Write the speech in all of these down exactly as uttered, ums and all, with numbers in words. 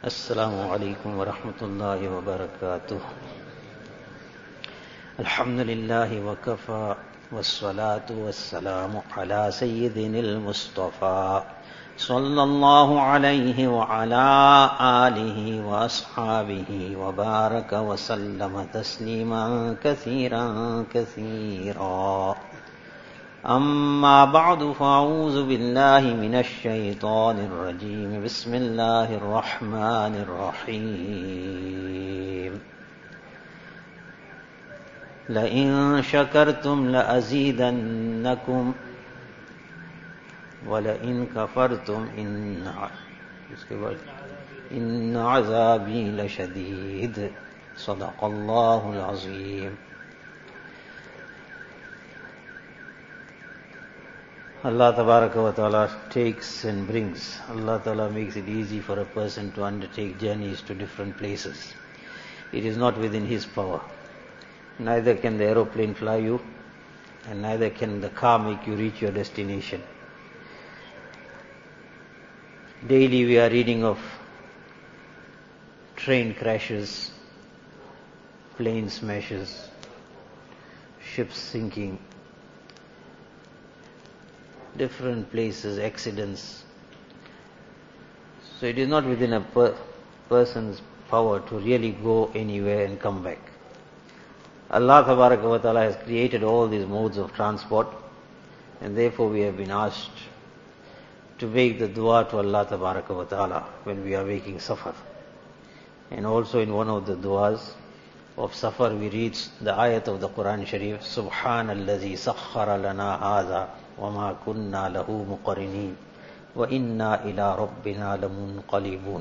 Assalamu alaikum wa rahmatullahi wa barakatuh. Alhamdulillahi wa kafa, wassalatu wassalamu ala sayyidinil Mustafa, sallallahu alayhi wa ala alihi wa ashabihi wa baraka wa sallama tasliman kathiran kathira. أما بعد فأعوذ بالله من الشيطان الرجيم بسم الله الرحمن الرحيم لئن شكرتم لأزيدنكم ولئن كفرتم إن إن عذابي لشديد صدق الله العظيم. Allah Tabaraka wa Ta'ala takes and brings. Allah Ta'ala makes it easy for a person to undertake journeys to different places. It is not within his power. Neither can the aeroplane fly you, and neither can the car make you reach your destination. Daily we are reading of train crashes, plane smashes, ships sinking, different places, accidents. So it is not within a per- person's power to really go anywhere and come back. Allah Tabaraka wa Ta'ala has created all these modes of transport, and therefore we have been asked to make the dua to Allah Tabaraka wa Ta'ala when we are making safar. And also in one of the duas of safar we read the ayat of the Quran Sharif, Subhanallazi sakhkhara lana hadha وَمَا كُنَّا لَهُ مُقَرِنِينَ وَإِنَّا إِلَىٰ رَبِّنَا لَمُنْقَلِبُونَ,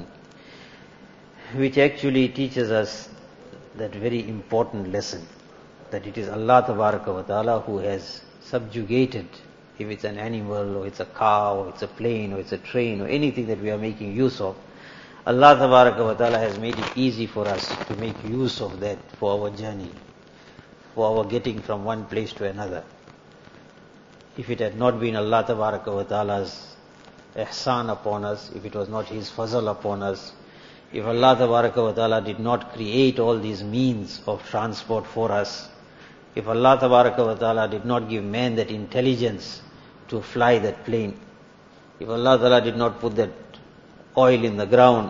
which actually teaches us that very important lesson, that it is Allah Tabaraka wa Ta'ala who has subjugated, if it's an animal or it's a car or it's a plane or it's a train or anything that we are making use of, Allah Tabaraka wa Ta'ala has made it easy for us to make use of that for our journey, for our getting from one place to another. If it had not been Allah Tabaraka wa Ta'ala's ihsan upon us, if it was not His fazl upon us, if Allah Tabaraka wa Ta'ala did not create all these means of transport for us, if Allah Tabaraka wa Ta'ala did not give man that intelligence to fly that plane, if Allah Ta'ala did not put that oil in the ground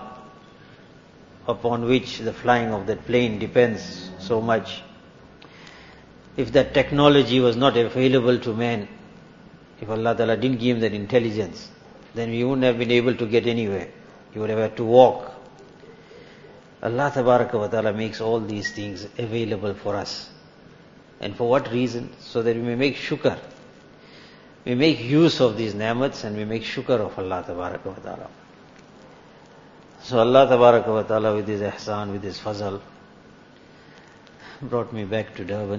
upon which the flying of that plane depends so much, if that technology was not available to man, if Allah Ta'ala didn't give him that intelligence, then we wouldn't have been able to get anywhere. You would have had to walk. Allah Tabaraka wa Ta'ala makes all these things available for us. And for what reason? So that we may make shukr. We make use of these ni'mats and we make shukr of Allah Tabaraka wa Ta'ala. So Allah Tabaraka wa Ta'ala with His ihsan, with His fazl, brought me back to Durban.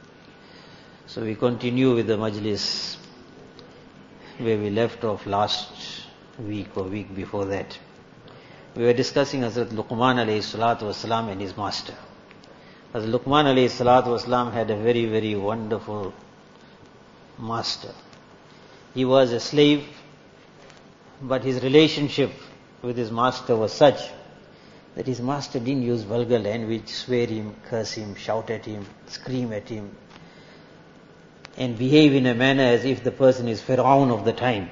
So we continue with the majlis where we left off last week or week before that. We were discussing Hazrat Luqman alayhi salatu wasalam and his master. Hazrat Luqman alayhi salatu wasalam had a very, very wonderful master. He was a slave, but his relationship with his master was such that his master didn't use vulgar language, swear him, curse him, shout at him, scream at him, and behave in a manner as if the person is Fir'aun of the time.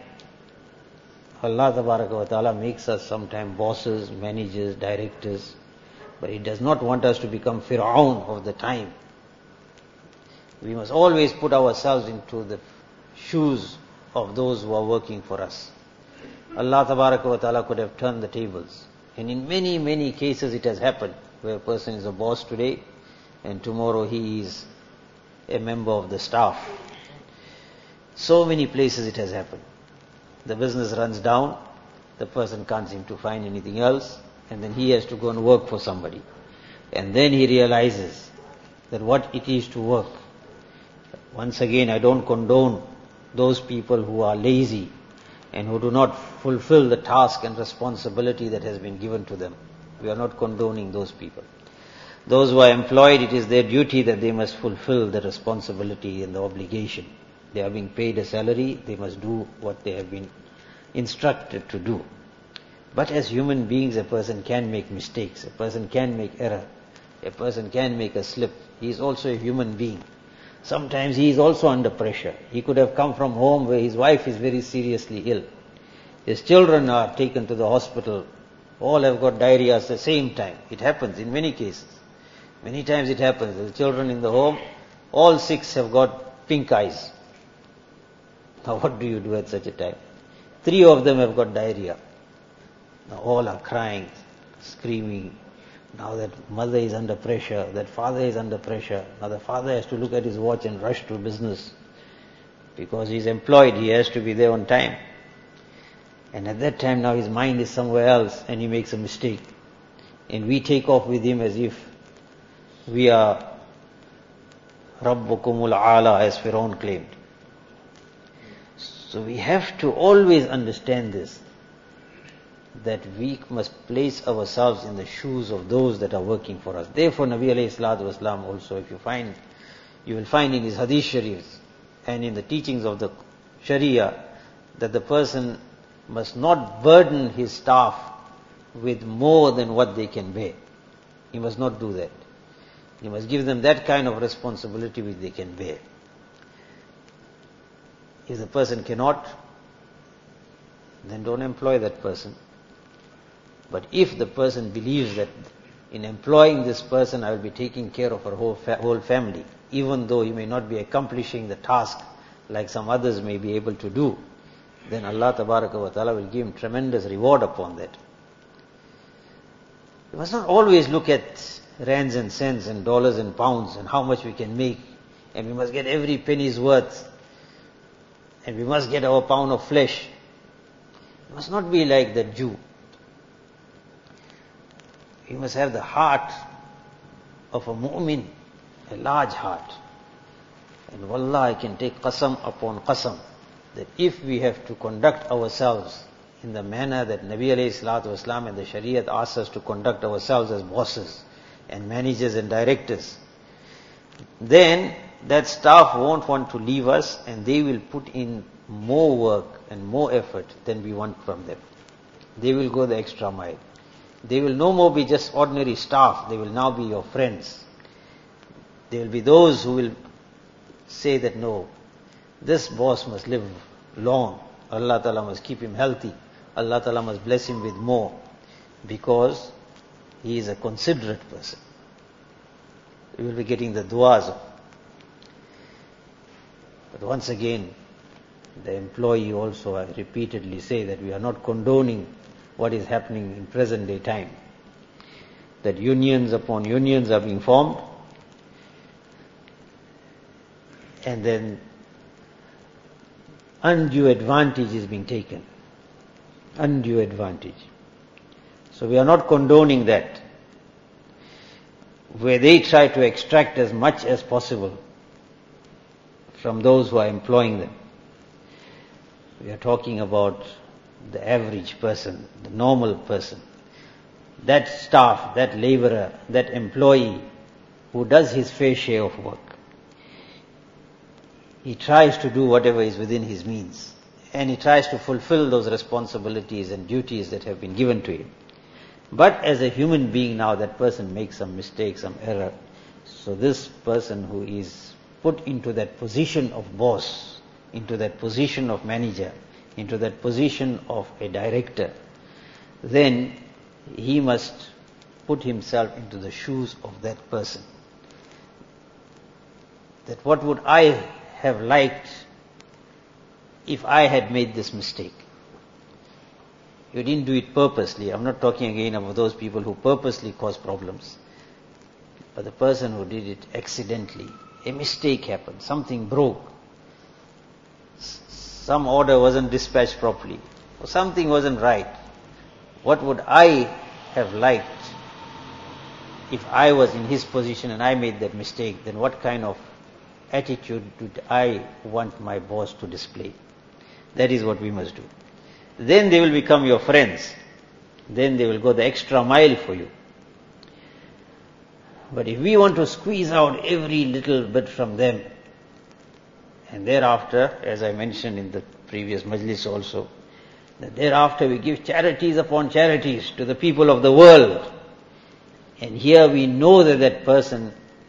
Allah Tabaraka wa Ta'ala makes us sometimes bosses, managers, directors, but He does not want us to become Fir'aun of the time. We must always put ourselves into the shoes of those who are working for us. Allah Tabaraka wa Ta'ala could have turned the tables. And in many, many cases it has happened, where a person is a boss today and tomorrow he is a member of the staff. So many places it has happened. The business runs down, the person can't seem to find anything else, and then he has to go and work for somebody. And then he realizes that what it is to work. Once again, I don't condone those people who are lazy and who do not fulfill the task and responsibility that has been given to them. We are not condoning those people. Those who are employed, it is their duty that they must fulfill the responsibility and the obligation. They are being paid a salary, they must do what they have been instructed to do. But as human beings, a person can make mistakes, a person can make error, a person can make a slip. He is also a human being. Sometimes he is also under pressure. He could have come from home where his wife is very seriously ill. His children are taken to the hospital. All have got diarrhea at the same time. It happens in many cases. Many times it happens. The children in the home, all six have got pink eyes. Now what do you do at such a time? Three of them have got diarrhea. Now all are crying, screaming. Now that mother is under pressure, that father is under pressure. Now the father has to look at his watch and rush to business. Because he is employed, he has to be there on time. And at that time now his mind is somewhere else and he makes a mistake. And we take off with him as if we are Rabbukumul Ala, as Firaun claimed. So we have to always understand this, that we must place ourselves in the shoes of those that are working for us. Therefore Nabi alayhi salatu wasalam also, if you find, you will find in his hadith sharifs and in the teachings of the Sharia, that the person must not burden his staff with more than what they can bear. He must not do that. He must give them that kind of responsibility which they can bear. If the person cannot, then don't employ that person. But if the person believes that in employing this person I will be taking care of her whole, fa- whole family, even though he may not be accomplishing the task like some others may be able to do, then Allah Tabaraka wa Ta'ala will give him tremendous reward upon that. We must not always look at rands and cents and dollars and pounds and how much we can make, and we must get every penny's worth, and we must get our pound of flesh. We must not be like that Jew. We must have the heart of a mu'min, a large heart. And wallah, I can take qasam upon qasam, that if we have to conduct ourselves in the manner that Nabi alayhi salatu wasalam and the Shariat asks us to conduct ourselves as bosses and managers and directors, then that staff won't want to leave us and they will put in more work and more effort than we want from them. They will go the extra mile. They will no more be just ordinary staff, they will now be your friends. There will be those who will say that no, this boss must live long, Allah Ta'ala must keep him healthy, Allah Ta'ala must bless him with more, because he is a considerate person. We will be getting the du'as of. But once again, the employee also, I repeatedly say that we are not condoning what is happening in present day time. That unions upon unions are being formed, and then undue advantage is being taken. Undue advantage. So we are not condoning that, where they try to extract as much as possible from those who are employing them. We are talking about the average person, the normal person, that staff, that laborer, that employee who does his fair share of work. He tries to do whatever is within his means, and he tries to fulfill those responsibilities and duties that have been given to him. But as a human being now, that person makes some mistake, some error. So this person who is put into that position of boss, into that position of manager, into that position of a director, then he must put himself into the shoes of that person. That what would I have liked if I had made this mistake? You didn't do it purposely. I'm not talking again about those people who purposely cause problems. But the person who did it accidentally, a mistake happened, something broke, some order wasn't dispatched properly, or something wasn't right. What would I have liked if I was in his position and I made that mistake? Then what kind of attitude did I want my boss to display? That is what we must do. Then they will become your friends. Then they will go the extra mile for you. But if we want to squeeze out every little bit from them, and thereafter, as I mentioned in the previous majlis also, that thereafter we give charities upon charities to the people of the world. And here we know that that person,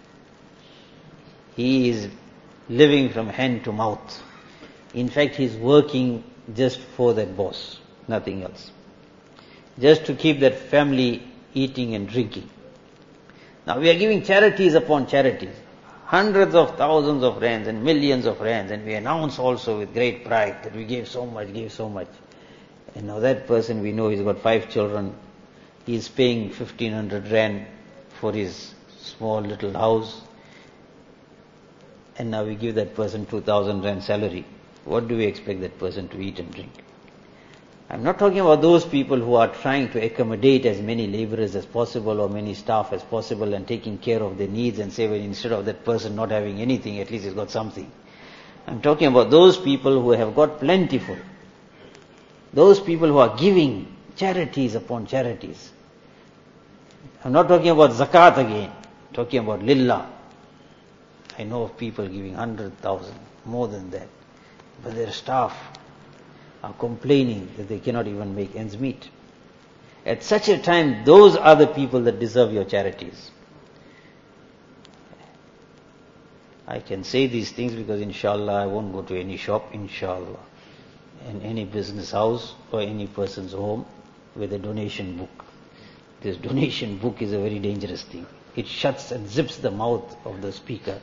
he is living from hand to mouth. In fact, he is working just for that boss, nothing else. Just to keep that family eating and drinking. Now we are giving charities upon charities. Hundreds of thousands of rands and millions of rands, and we announce also with great pride that we gave so much, gave so much. And now that person, we know he's got five children, he is paying fifteen hundred rand for his small little house, and now we give that person two thousand rand salary. What do we expect that person to eat and drink? I'm not talking about those people who are trying to accommodate as many laborers as possible or many staff as possible and taking care of their needs and say, well, instead of that person not having anything, at least he's got something. I'm talking about those people who have got plentiful. Those people who are giving charities upon charities. I'm not talking about zakat again. I'm talking about lillah. I know of people giving one hundred thousand, more than that. But their staff are complaining that they cannot even make ends meet. At such a time, those are the people that deserve your charities. I can say these things because inshallah I won't go to any shop, inshallah, in any business house or any person's home with a donation book. This donation book is a very dangerous thing. It shuts and zips the mouth of the speaker.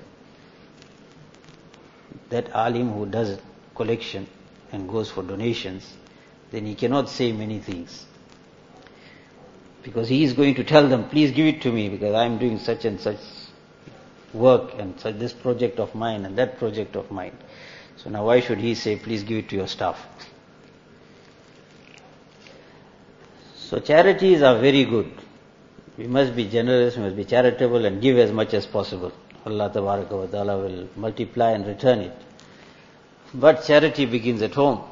That alim who does collection and goes for donations, then he cannot say many things. Because he is going to tell them, please give it to me because I am doing such and such work and such this project of mine and that project of mine. So now why should he say, please give it to your staff? So charities are very good. We must be generous, we must be charitable and give as much as possible. Allah Tabaraka wa Ta'ala will multiply and return it. But charity begins at home.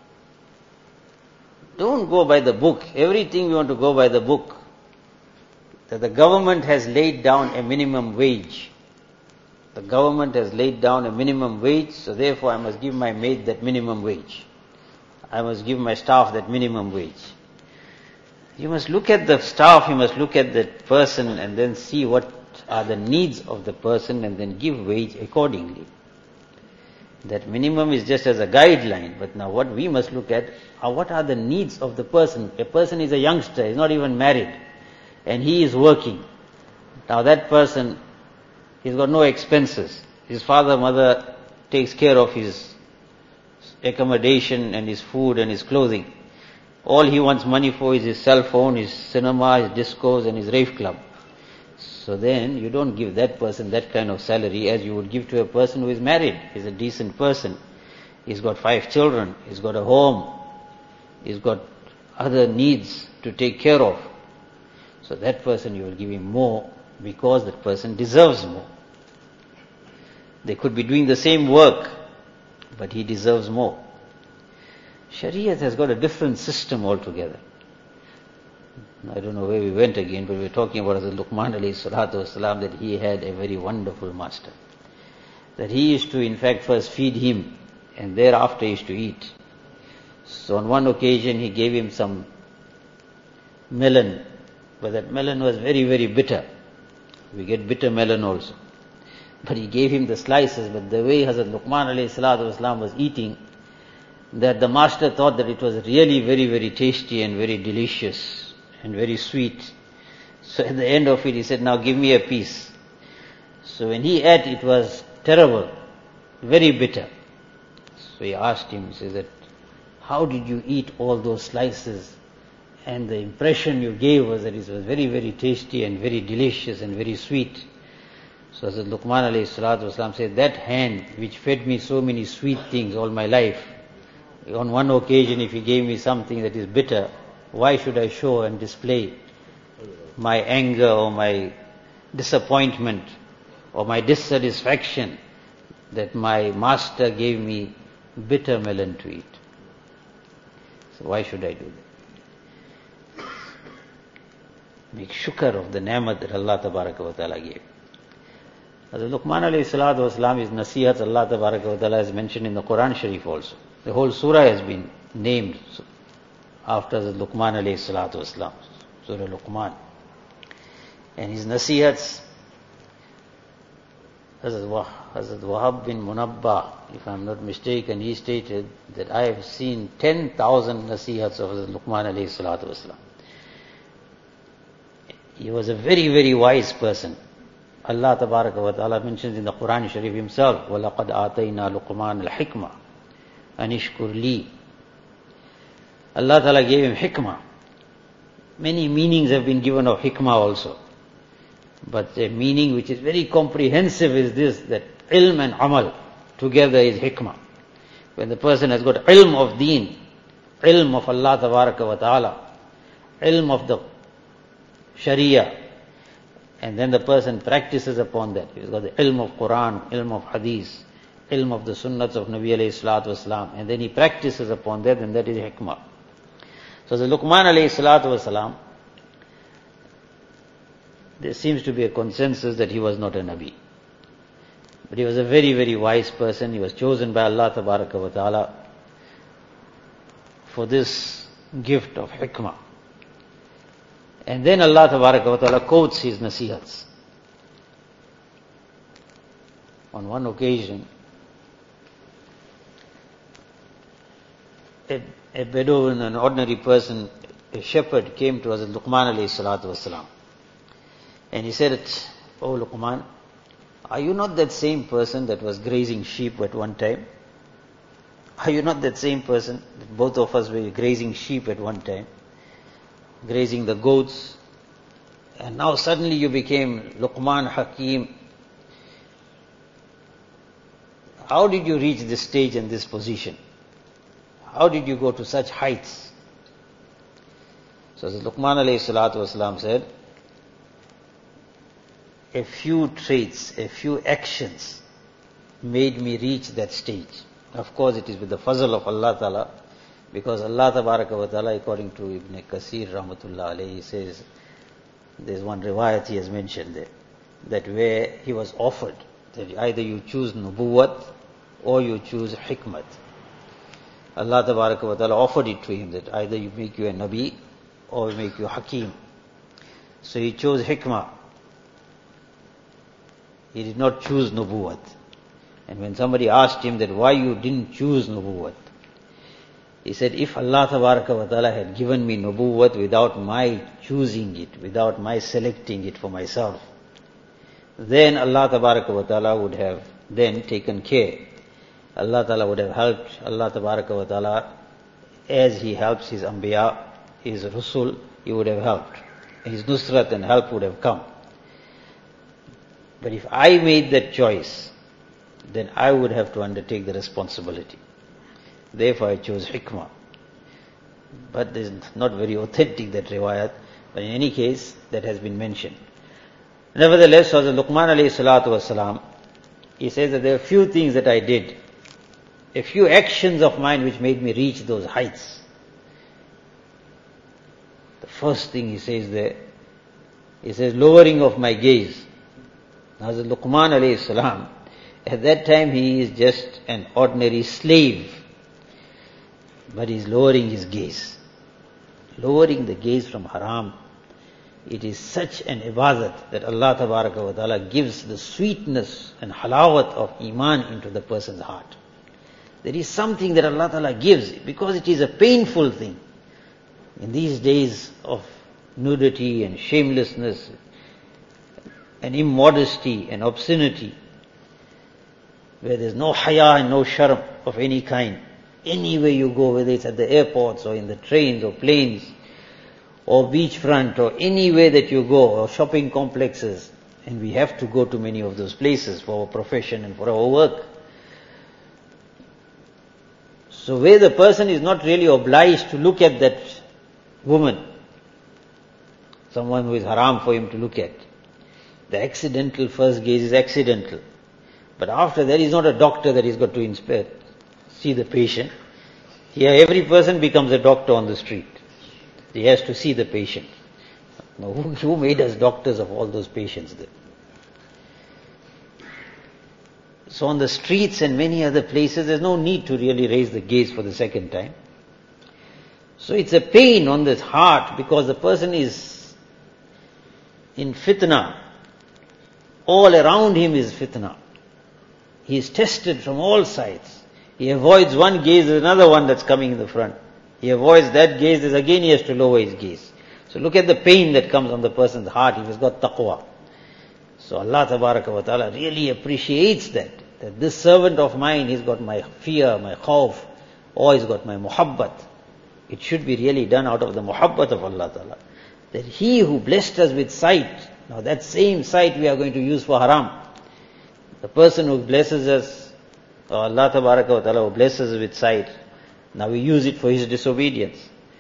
Don't go by the book. Everything you want to go by the book. That the government has laid down a minimum wage. The government has laid down a minimum wage, so therefore I must give my maid that minimum wage. I must give my staff that minimum wage. You must look at the staff, you must look at that person and then see what are the needs of the person and then give wage accordingly. That minimum is just as a guideline, but now what we must look at are what are the needs of the person. A person is a youngster, he's not even married, and he is working. Now that person, he's got no expenses. His father, mother takes care of his accommodation and his food and his clothing. All he wants money for is his cell phone, his cinema, his discos and his rave club. So then you don't give that person that kind of salary as you would give to a person who is married. He's a decent person. He's got five children. He's got a home. He's got other needs to take care of. So that person you will give him more because that person deserves more. They could be doing the same work, but he deserves more. Shariat has got a different system altogether. I don't know where we went again, but we were talking about Hazrat Luqman alayhi salatu wasalam, that he had a very wonderful master. That he used to in fact first feed him and thereafter he used to eat. So on one occasion he gave him some melon, but that melon was very, very bitter. We get bitter melon also. But he gave him the slices, but the way Hazrat Luqman alayhi salatu wasalam was eating, that the master thought that it was really very, very tasty and very delicious and very sweet. So at the end of it he said, now give me a piece. So when he ate, it was terrible, very bitter. So he asked him, he says that, how did you eat all those slices? And the impression you gave was that it was very, very tasty and very delicious and very sweet. So Hazrat Luqman alayhi salatu wasalam said, that hand which fed me so many sweet things all my life, on one occasion if he gave me something that is bitter, why should I show and display my anger or my disappointment or my dissatisfaction that my master gave me bitter melon to eat? So why should I do that? Make shukr of the ni'mat that Allah Tabaraka wa Ta'ala gave. Hazrat Luqman alayhi salatu wasalam is nasihat Allah Tabaraka wa Ta'ala has mentioned in the Quran Sharif also. The whole surah has been named after the Luqman alayhi salatu wasalam, Surah Luqman. And his nasihats, Hazrat Wahab bin Munabbah, if I am not mistaken, he stated that I have seen ten thousand nasihats of Hazrat Luqman alayhi salatu wasalam. He was a very, very wise person. Allah Tabaraka wa Ta'ala mentions in the Quran Sharif himself, وَلَقَدْ آتَيْنَا لُقْمَانَ الْحِكْمَةِ أَنِشْكُرْ لِي. Allah Ta'ala gave him hikmah. Many meanings have been given of hikmah also. But the meaning which is very comprehensive is this, that ilm and amal together is hikmah. When the person has got ilm of deen, ilm of Allah Tabaraka wa Ta'ala, ilm of the Sharia, and then the person practices upon that. He's got the ilm of Quran, ilm of Hadith, ilm of the sunnats of Nabi alayhi salatu wasalam, and then he practices upon that, and that is hikmah. So the Luqman alayhi salatu wasalam, there seems to be a consensus that he was not a Nabi. But he was a very, very wise person. He was chosen by Allah Tabaraka wa Ta'ala for this gift of hikmah. And then Allah Tabaraka wa Ta'ala quotes his nasihats. On one occasion, a, a Bedouin, an ordinary person, a shepherd, came to Hazrat Luqman alayhi salatu wasalam. And he said, "Oh Luqman, are you not that same person that was grazing sheep at one time? Are you not that same person that both of us were grazing sheep at one time? Grazing the goats, and now suddenly you became Luqman Hakim. How did you reach this stage and this position? How did you go to such heights?" So Luqman alayhi salatu wasalam said, a few traits, a few actions made me reach that stage. Of course it is with the fazl of Allah Ta'ala, because Allah Tabaraka wa Ta'ala, according to Ibn Kasir Rahmatullah alayhi, he says, there's one riwayat he has mentioned there, that where he was offered, that either you choose nubuwwat or you choose hikmat. Allah Tabaraka wa Ta'ala offered it to him, that either you make you a Nabi or we make you Hakim. So he chose hikmah. He did not choose nubuwwat. And when somebody asked him that why you didn't choose nubuwwat, he said, if Allah Tabaraka wa Ta'ala had given me nubuwwat without my choosing it, without my selecting it for myself, then Allah Tabaraka wa Ta'ala would have then taken care. Allah Ta'ala would have helped Allah Tabaraka wa Ta'ala as He helps His Anbiya, His Rusul, He would have helped. His Nusrat and help would have come. But if I made that choice, then I would have to undertake the responsibility. Therefore I chose hikmah. But this is not very authentic, that riwayat, but in any case, that has been mentioned. Nevertheless, Hazrat Luqman alayhi salatu wasalam, he says that there are few things that I did, a few actions of mine which made me reach those heights. The first thing he says there, he says, lowering of my gaze. Hazrat Luqman alayhi salam, at that time he is just an ordinary slave, but he is lowering his gaze. Lowering the gaze from haram, it is such an ibadat that Allah Tabaraka wa Ta'ala gives the sweetness and halawat of iman into the person's heart. There is something that Allah Ta'ala gives, because it is a painful thing. In these days of nudity and shamelessness and immodesty and obscenity, where there is no haya and no sharm of any kind, anywhere you go, whether it's at the airports or in the trains or planes or beachfront or anywhere that you go, or shopping complexes, and we have to go to many of those places for our profession and for our work. So where the person is not really obliged to look at that woman, someone who is haram for him to look at, the accidental first gaze is accidental. But after that, he's not a doctor that he's got to inspect, see the patient. Here every person becomes a doctor on the street. He has to see the patient. Now who, who made us doctors of all those patients there? So on the streets and many other places, there's no need to really raise the gaze for the second time. So it's a pain on this heart because the person is in fitna. All around him is fitna. He is tested from all sides. He avoids one gaze, there's another one that's coming in the front. He avoids that gaze, there's again he has to lower his gaze. So look at the pain that comes on the person's heart if he's got taqwa. So Allah Tabaraka wa Ta'ala really appreciates that. That this servant of mine, he's got my fear, my khawf, or he's got my muhabbat. It should be really done out of the muhabbat of Allah Ta'ala. That he who blessed us with sight, now that same sight we are going to use for haram. The person who blesses us, or Allah Tabaraka wa Ta'ala who blesses us with sight, now we use it for his disobedience.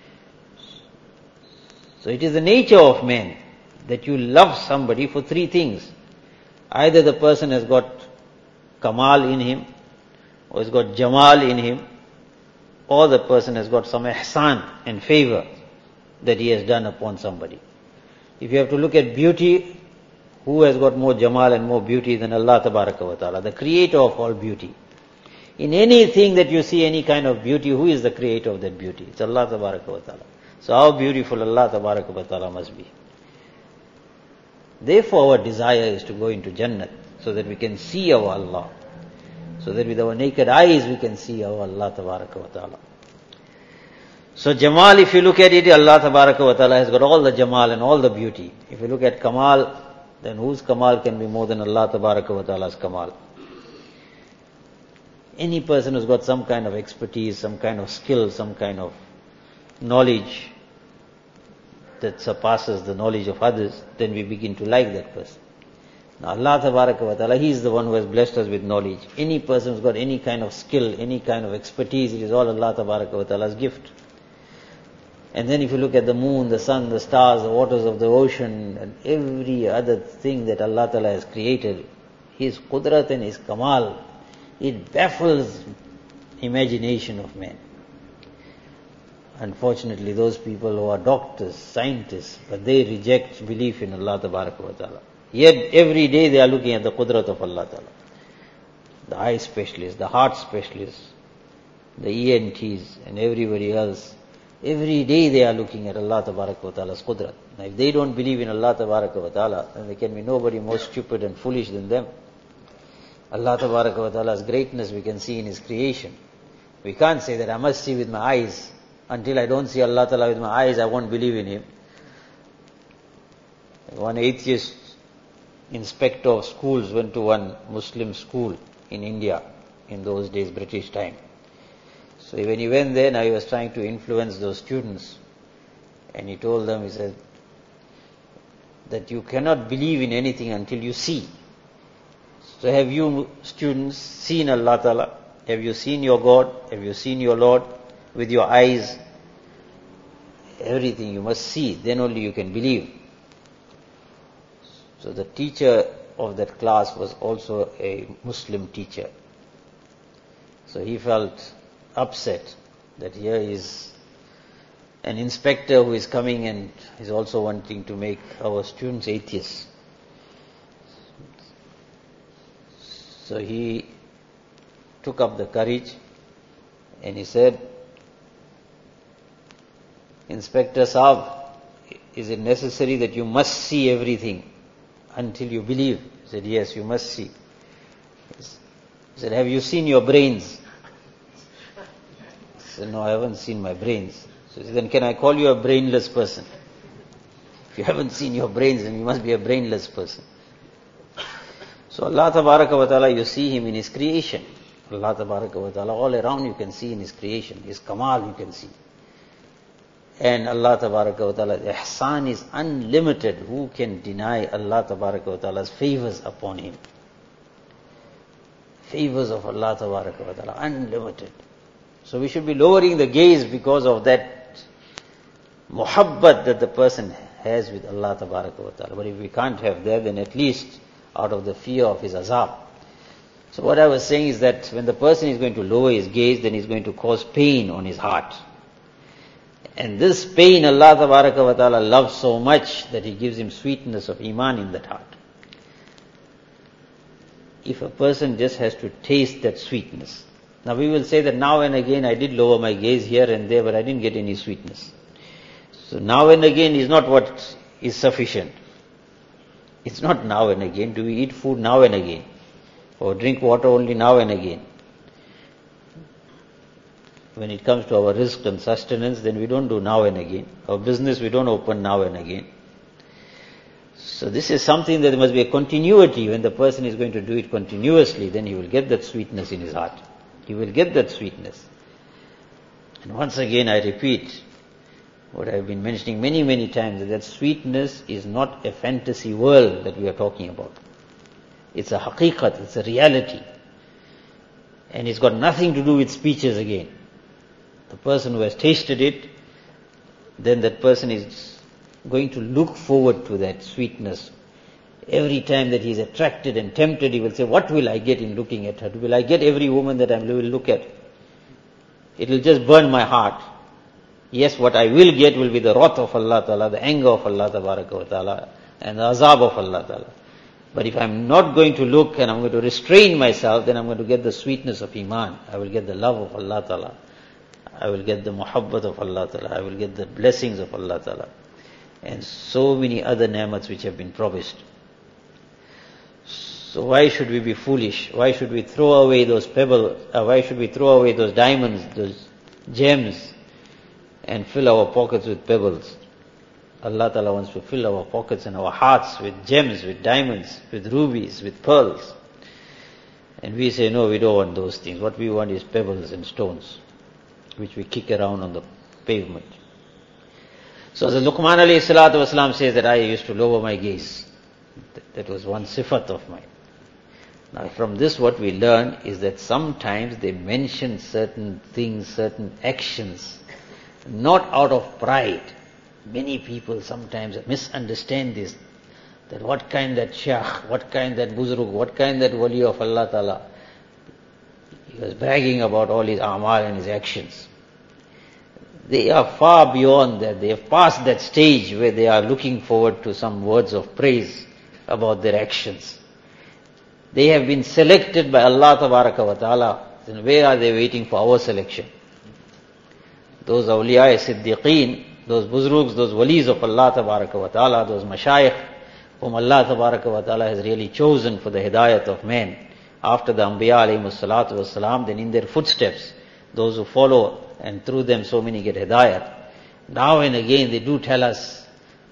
So it is the nature of man that you love somebody for three things. Either the person has got kamal in him, or has got jamal in him, or the person has got some ihsan and favor that he has done upon somebody. If you have to look at beauty, who has got more jamal and more beauty than Allah Tabaraka wa Ta'ala, the creator of all beauty. In anything that you see any kind of beauty, who is the creator of that beauty? It's Allah Tabaraka wa Ta'ala. So how beautiful Allah Tabaraka wa Ta'ala must be. Therefore our desire is to go into Jannat, so that we can see our Allah. So that with our naked eyes we can see our Allah Tabaraka wa Ta'ala. So Jamal, if you look at it, Allah Tabaraka wa Ta'ala has got all the Jamal and all the beauty. If you look at Kamal, then whose Kamal can be more than Allah Tabaraka wa Ta'ala's Kamal? Any person who's got some kind of expertise, some kind of skill, some kind of knowledge that surpasses the knowledge of others, then we begin to like that person. Now Allah Tabaraka wa Ta'ala, He is the one who has blessed us with knowledge. Any person who's got any kind of skill, any kind of expertise, it is all Allah Tabaraka wa Ta'ala's gift. And then if you look at the moon, the sun, the stars, the waters of the ocean, and every other thing that Allah Ta'ala has created, His qudrat and His kamal, it baffles imagination of man. Unfortunately, those people who are doctors, scientists, but they reject belief in Allah Tabaraka wa Ta'ala. Yet every day they are looking at the qudrat of Allah Ta'ala. The eye specialists, the heart specialists, the E N Ts and everybody else, every day they are looking at Allah Tabaraka wa Ta'ala's qudrat. Now if they don't believe in Allah Tabaraka wa Ta'ala, then there can be nobody more stupid and foolish than them. Allah Tabaraka wa Ta'ala's greatness we can see in His creation. We can't say that I must see with my eyes. Until I don't see Allah Ta'ala with my eyes, I won't believe in Him. One atheist inspector of schools went to one Muslim school in India, in those days, British time. So when he went there, now he was trying to influence those students. And he told them, he said, that you cannot believe in anything until you see. So have you students seen Allah Ta'ala? Have you seen your God? Have you seen your Lord? With your eyes, everything you must see, then only you can believe. So the teacher of that class was also a Muslim teacher. So he felt upset that here is an inspector who is coming and is also wanting to make our students atheists. So he took up the courage and he said, Inspector Saab, is it necessary that you must see everything until you believe? He said, yes, you must see. He said, have you seen your brains? He said, no, I haven't seen my brains. So he said, then can I call you a brainless person? If you haven't seen your brains, then you must be a brainless person. So Allah Tabaraka wa Ta'ala, you see Him in His creation. Allah Tabaraka wa Ta'ala, all around you can see in His creation. His kamal you can see. And Allah Tabaraka wa Ta'ala, ihsan is unlimited. Who can deny Allah Tabaraka wa Ta'ala's favors upon him? Favors of Allah Tabaraka wa Ta'ala, unlimited. So we should be lowering the gaze because of that muhabbat that the person has with Allah Tabaraka wa Ta'ala. But if we can't have that, then at least out of the fear of His azab. So what I was saying is that when the person is going to lower his gaze, then he's going to cause pain on his heart. And this pain Allah Tabaraka wa Ta'ala loves so much that He gives him sweetness of iman in that heart. If a person just has to taste that sweetness, Now we will say that now and again I did lower my gaze here and there, but I didn't get any sweetness. So now and again is not what is sufficient. It's not now and again. Do we eat food now and again? Or drink water only now and again? When it comes to our rizq and sustenance, then we don't do now and again. Our business we don't open now and again. So this is something that there must be a continuity. When the person is going to do it continuously, then he will get that sweetness in his heart. He will get that sweetness. And once again I repeat what I have been mentioning many, many times, that, that sweetness is not a fantasy world that we are talking about. It's a haqiqat, it's a reality. And it's got nothing to do with speeches again. The person who has tasted it, then that person is going to look forward to that sweetness. Every time that he is attracted and tempted, he will say, what will I get in looking at her? Will I get every woman that I will look at? It will just burn my heart. Yes, what I will get will be the wrath of Allah Ta'ala, the anger of Allah Ta'ala, and the azab of Allah Ta'ala. But if I'm not going to look and I'm going to restrain myself, then I'm going to get the sweetness of Iman. I will get the love of Allah Ta'ala. I will get the muhabbat of Allah Ta'ala. I will get the blessings of Allah Ta'ala. And so many other ni'mats which have been promised. So why should we be foolish? Why should we throw away those pebbles? Uh, why should we throw away those diamonds, those gems, and fill our pockets with pebbles? Allah Ta'ala wants to fill our pockets and our hearts with gems, with diamonds, with rubies, with pearls. And we say, no, we don't want those things. What we want is pebbles and stones, which we kick around on the pavement. So the Luqman alayhi salatu wasalam says that I used to lower my gaze. That was one sifat of mine. Now from this what we learn is that sometimes they mention certain things, certain actions, not out of pride. Many people sometimes misunderstand this, that what kind that shaykh, what kind that buzrug, what kind that wali of Allah Ta'ala. He was bragging about all his a'mal and his actions. They are far beyond that. They have passed that stage where they are looking forward to some words of praise about their actions. They have been selected by Allah Tabaraka wa Ta'ala. Then where are they waiting for our selection? Those awliya siddiqeen, those buzrugs, those walis of Allah Tabaraka wa Ta'ala, those mashayikh whom Allah Tabaraka wa Ta'ala has really chosen for the hidayat of men, after the Anbiya alayhimu salatu wassalam, then in their footsteps, those who follow, and through them so many get hidayat. Now and again they do tell us,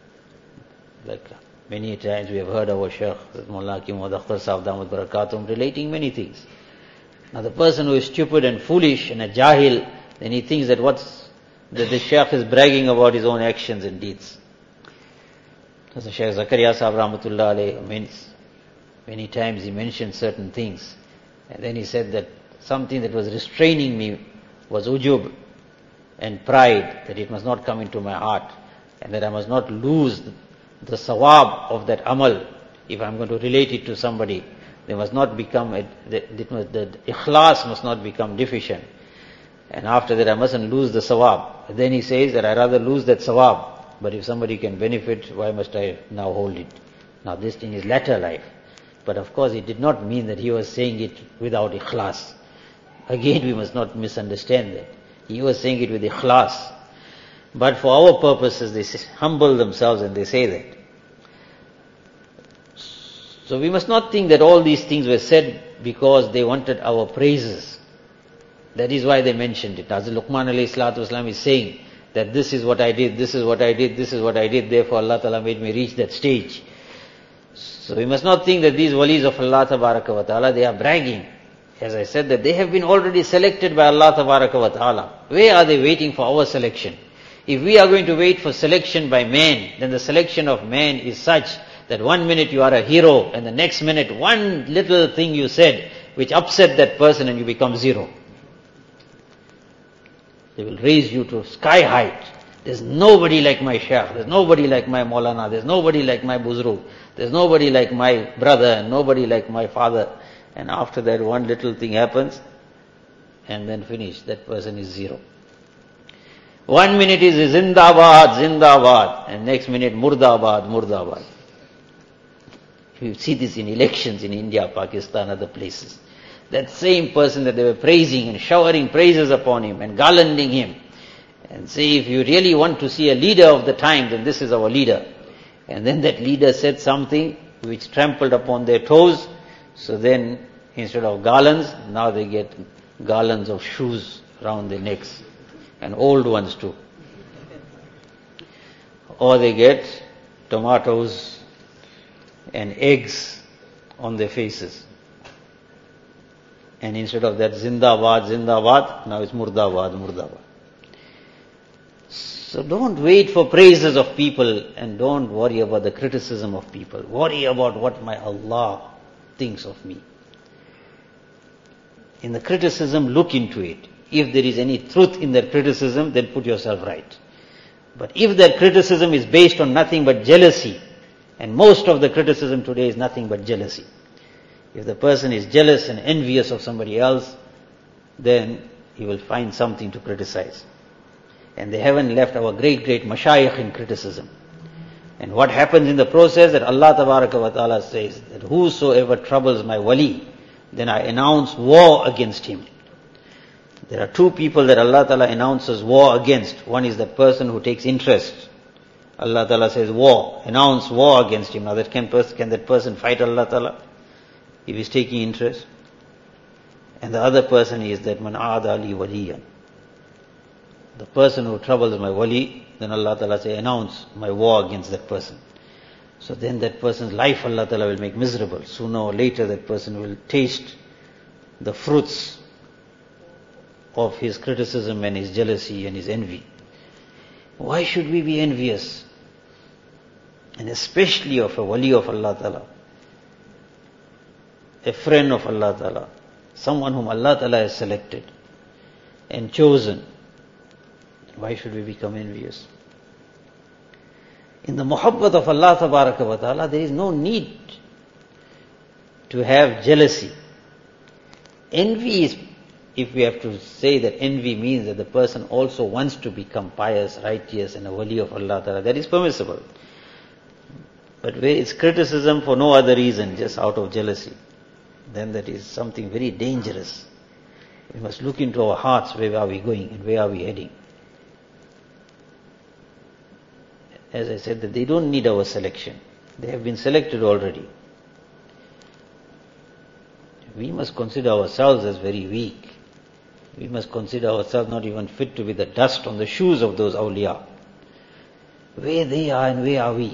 like many times we have heard our Shaykh, Mullah Hakim Muhammad Akhtar Sahib Damat Barakatum, relating many things. Now the person who is stupid and foolish and a jahil, then he thinks that what's, that the Shaykh is bragging about his own actions and deeds. As the Shaykh Zakaria Sahib Rahmatullah alayhi means, many times he mentioned certain things. And then he said that something that was restraining me was ujub and pride, that it must not come into my heart, and that I must not lose the sawab of that amal. If I'm going to relate it to somebody, they must not become, a, the, the ikhlas must not become deficient. And after that I mustn't lose the sawab. Then he says that I rather lose that sawab, but if somebody can benefit, why must I now hold it? Now this in his latter life. But of course it did not mean that he was saying it without ikhlas. Again, we must not misunderstand that. He was saying it with ikhlas. But for our purposes, they humble themselves and they say that. So we must not think that all these things were said because they wanted our praises. That is why they mentioned it. As Luqman alayhi salatu wasalam is saying that this is what I did, this is what I did, this is what I did, therefore Allah Ta'ala made me reach that stage. So we must not think that these walis of Allah Tabaraka wa Ta'ala, they are bragging. As I said, that they have been already selected by Allah Tabaraka wa Ta'ala. Where are they waiting for our selection? If we are going to wait for selection by man, then the selection of man is such that one minute you are a hero and the next minute one little thing you said which upset that person and you become zero. They will raise you to sky height. There's nobody like my Shaykh, there's nobody like my Maulana, there's nobody like my Buzrug, there's nobody like my brother and nobody like my father. And after that one little thing happens and then finish, that person is zero. One minute is Zindabad, Zindabad, and next minute Murdabad, Murdabad. You see this in elections in India, Pakistan, other places. that same person that they were praising and showering praises upon him and garlanding him, and say, if you really want to see a leader of the time, then this is our leader. And then that leader said something which trampled upon their toes, so then instead of garlands, now they get garlands of shoes around their necks, and old ones too. Or they get tomatoes and eggs on their faces. And instead of that Zindabad, Zindabad, now it's Murdabad, Murdabad. So don't wait for praises of people and don't worry about the criticism of people. Worry about what my Allah thinks of me. In the criticism, look into it. If there is any truth in that criticism, then put yourself right. But if that criticism is based on nothing but jealousy, and most of the criticism today is nothing but jealousy. If the person is jealous and envious of somebody else, then he will find something to criticize. And they haven't left our great, great mashayikh in criticism. And what happens in the process, that Allah Tabaraka wa Ta'ala says that whosoever troubles my wali, then I announce war against him. There are two people that Allah Ta'ala announces war against. One is that person who takes interest. Allah Ta'ala says war, announce war against him. Now that can, can that person fight Allah Ta'ala if he's taking interest? And the other person is that man aada li waliyan. The person who troubles my wali, then Allah Ta'ala say, announce my war against that person. So then that person's life Allah Ta'ala will make miserable. Sooner or later that person will taste the fruits of his criticism and his jealousy and his envy. Why should we be envious? And especially of a wali of Allah Ta'ala, a friend of Allah Ta'ala, someone whom Allah Ta'ala has selected and chosen. Why should we become envious? In the muhabbat of Allah Tabaraka wa Ta'ala, there is no need to have jealousy. Envy is, if we have to say that envy means that the person also wants to become pious, righteous and a wali of Allah Ta'ala, that is permissible. But where it's criticism for no other reason, just out of jealousy, then that is something very dangerous. We must look into our hearts, where are we going and where are we heading. As I said, that they don't need our selection. They have been selected already. We must consider ourselves as very weak. We must consider ourselves not even fit to be the dust on the shoes of those awliya. Where they are and where are we?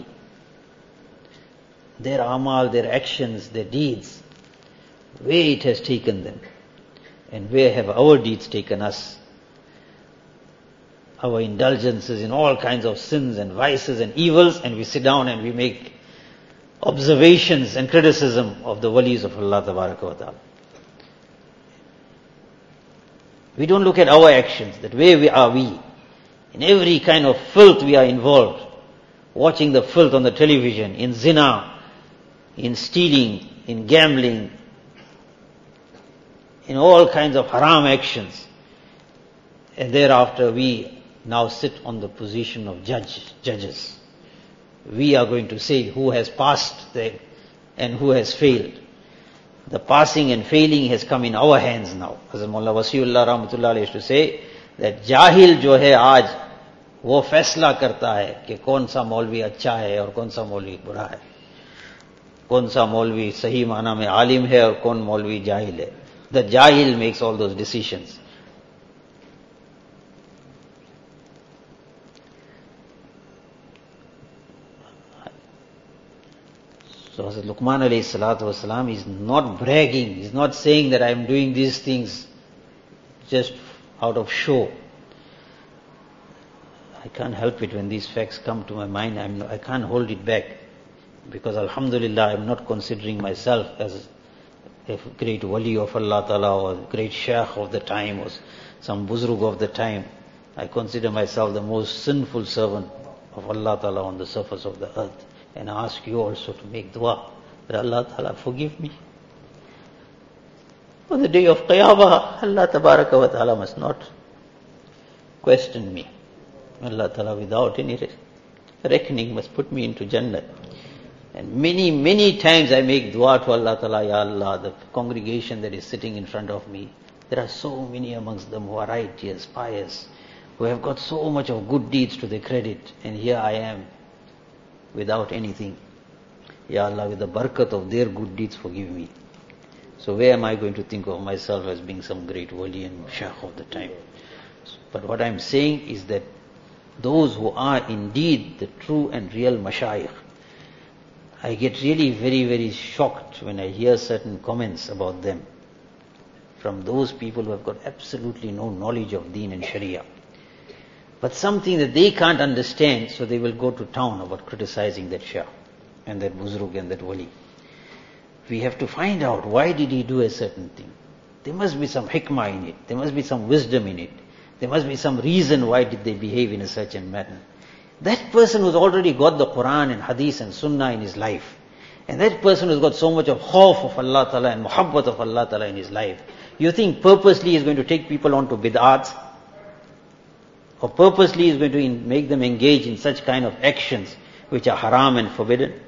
Their amal, their actions, their deeds, where it has taken them, and where have our deeds taken us? Our indulgences in all kinds of sins and vices and evils, and we sit down and we make observations and criticism of the walis of Allah Tabaraka wa Ta'ala. We don't look at our actions, that where we are we. In every kind of filth we are involved. Watching the filth on the television, in zina, in stealing, in gambling, in all kinds of haram actions. And thereafter we now sit on the position of judge, judges. We are going to say who has passed there and who has failed. The passing and failing has come in our hands now. As Mullah Wasiullah Rahmatullah used to say, that jahil jo hai aaj, wo faisla karta hai कि कौन सा मौलवी अच्छा है और कौन सा मौलवी बुरा है, कौन सा मौलवी सही माना में आलिम है और कौन मौलवी जाहिल है. The jahil makes all those decisions. So Hazrat Luqman alayhi salatu wasalam is not bragging, he's not saying that I am doing these things just out of show. I can't help it when these facts come to my mind, I'm, I can't hold it back. Because alhamdulillah, I'm not considering myself as a great wali of Allah Ta'ala or a great shaykh of the time or some buzrug of the time. I consider myself the most sinful servant of Allah Ta'ala on the surface of the earth. And I ask you also to make dua that Allah Ta'ala forgive me. On the day of Qiyamah, Allah Tabaraka wa Ta'ala must not question me. Allah Ta'ala without any reckoning must put me into Jannah. And many, many times I make dua to Allah Ta'ala, Ya Allah, the congregation that is sitting in front of me, there are so many amongst them who are righteous, pious, who have got so much of good deeds to their credit, and here I am, without anything. Ya Allah, with the barakat of their good deeds, forgive me. So where am I going to think of myself as being some great wali and shaykh of the time? But what I'm saying is that those who are indeed the true and real mashayikh, I get really very, very shocked when I hear certain comments about them from those people who have got absolutely no knowledge of deen and sharia. But something that they can't understand, so they will go to town about criticizing that shah and that buzrug and that wali. We have to find out, why did he do a certain thing? There must be some hikmah in it. There must be some wisdom in it. There must be some reason why did they behave in a certain manner. That person who's already got the Quran and Hadith and Sunnah in his life, and that person who's got so much of khawf of Allah Ta'ala and muhabbat of Allah Ta'ala in his life, you think purposely he's going to take people on to bid'ats? Or purposely he's going to make them engage in such kind of actions which are haram and forbidden?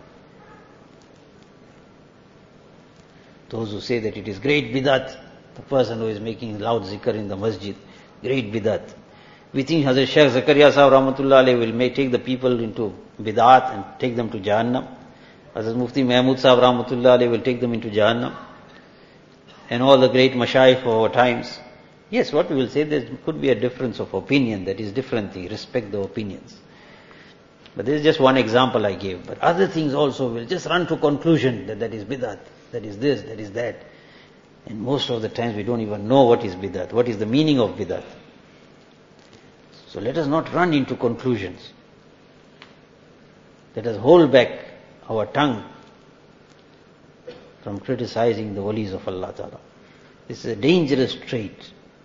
Those who say that it is great bid'at, the person who is making loud zikr in the masjid, great bid'at. We think Hazrat Shaykh Zakaria Sahib Rahmatullah Alayhi will may take the people into bid'at and take them to Jahannam. Hazrat Mufti Mahmud Sahib Rahmatullah Alayhi will take them into Jahannam. And all the great mashayikh of our times. Yes, what we will say, there could be a difference of opinion, that is different thing, respect the opinions. But this is just one example I gave. But other things also will just run to conclusion that that is bid'at, that is this, that is that. And most of the times we don't even know what is bid'at, what is the meaning of bid'at. So let us not run into conclusions. Let us hold back our tongue from criticizing the walis of Allah Ta'ala. This is a dangerous trait.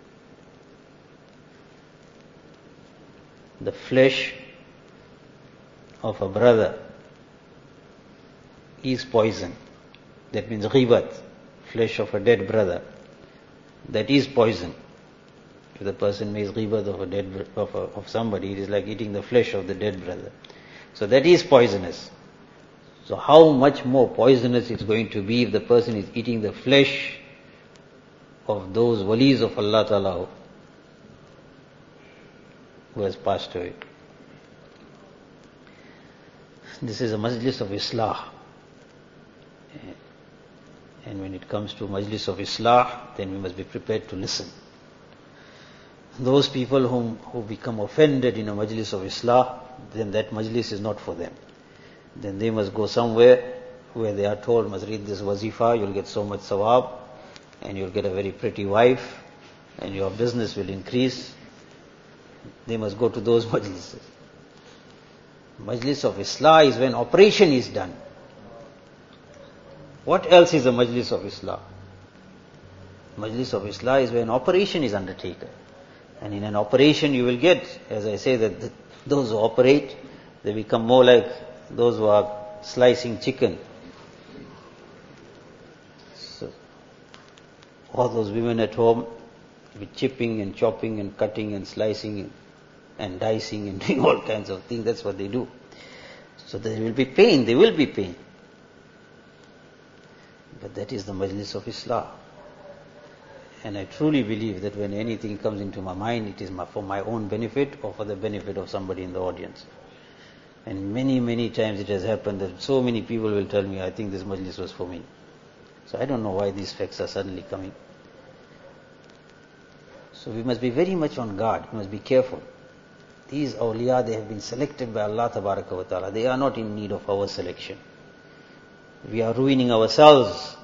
The flesh of a brother is poison. That means ghibat, flesh of a dead brother. That is poison. If the person makes ghibat of a dead of, a, of somebody, it is like eating the flesh of the dead brother. So that is poisonous. So how much more poisonous it's going to be if the person is eating the flesh of those walis of Allah Ta'ala who has passed away. This is a majlis of Islah. And when it comes to majlis of Islah, then we must be prepared to listen. Those people whom, who become offended in a majlis of Islah, then that majlis is not for them. Then they must go somewhere where they are told, must read this wazifa, you'll get so much sawab, and you'll get a very pretty wife, and your business will increase. They must go to those majlises. Majlis of Islah is when operation is done. What else is a majlis of Islah? Majlis of Islah is when operation is undertaken. And in an operation you will get, as I say, that the, those who operate, they become more like those who are slicing chicken. So, all those women at home, with chipping and chopping and cutting and slicing and, and dicing and doing all kinds of things, that's what they do. So there will be pain, there will be pain. But that is the majlis of Islah. And I truly believe that when anything comes into my mind, it is my, for my own benefit or for the benefit of somebody in the audience. And many, many times it has happened that so many people will tell me, I think this majlis was for me. So I don't know why these facts are suddenly coming. So we must be very much on guard, we must be careful. These awliya, they have been selected by Allah Tabaraka wa Ta'ala. They are not in need of our selection. We are ruining ourselves.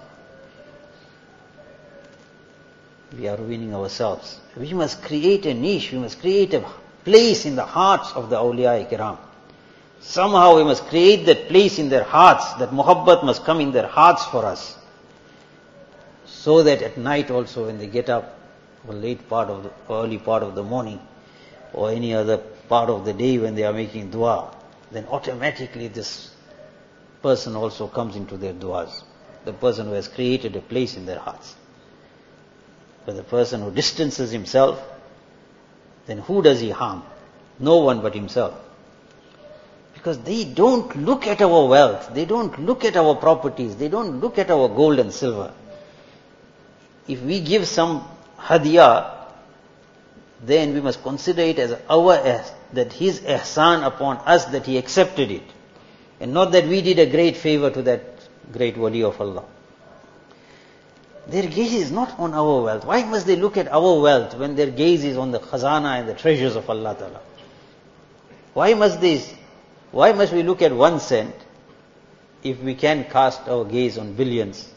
We are ruining ourselves. We must create a niche, we must create a place in the hearts of the awliya kiram. Somehow we must create that place in their hearts, that muhabbat must come in their hearts for us. So that at night also when they get up, or late part of the, early part of the morning, or any other part of the day when they are making dua, then automatically this person also comes into their duas. The person who has created a place in their hearts. But the person who distances himself, then who does he harm? No one but himself. Because they don't look at our wealth, they don't look at our properties, they don't look at our gold and silver. If we give some hadiyah, then we must consider it as our, that his ihsan upon us, that he accepted it. And not that we did a great favor to that great wali of Allah. Their gaze is not on our wealth. Why must they look at our wealth when their gaze is on the khazana and the treasures of Allah Ta'ala? Why must this, why must we look at one cent if we can cast our gaze on billions?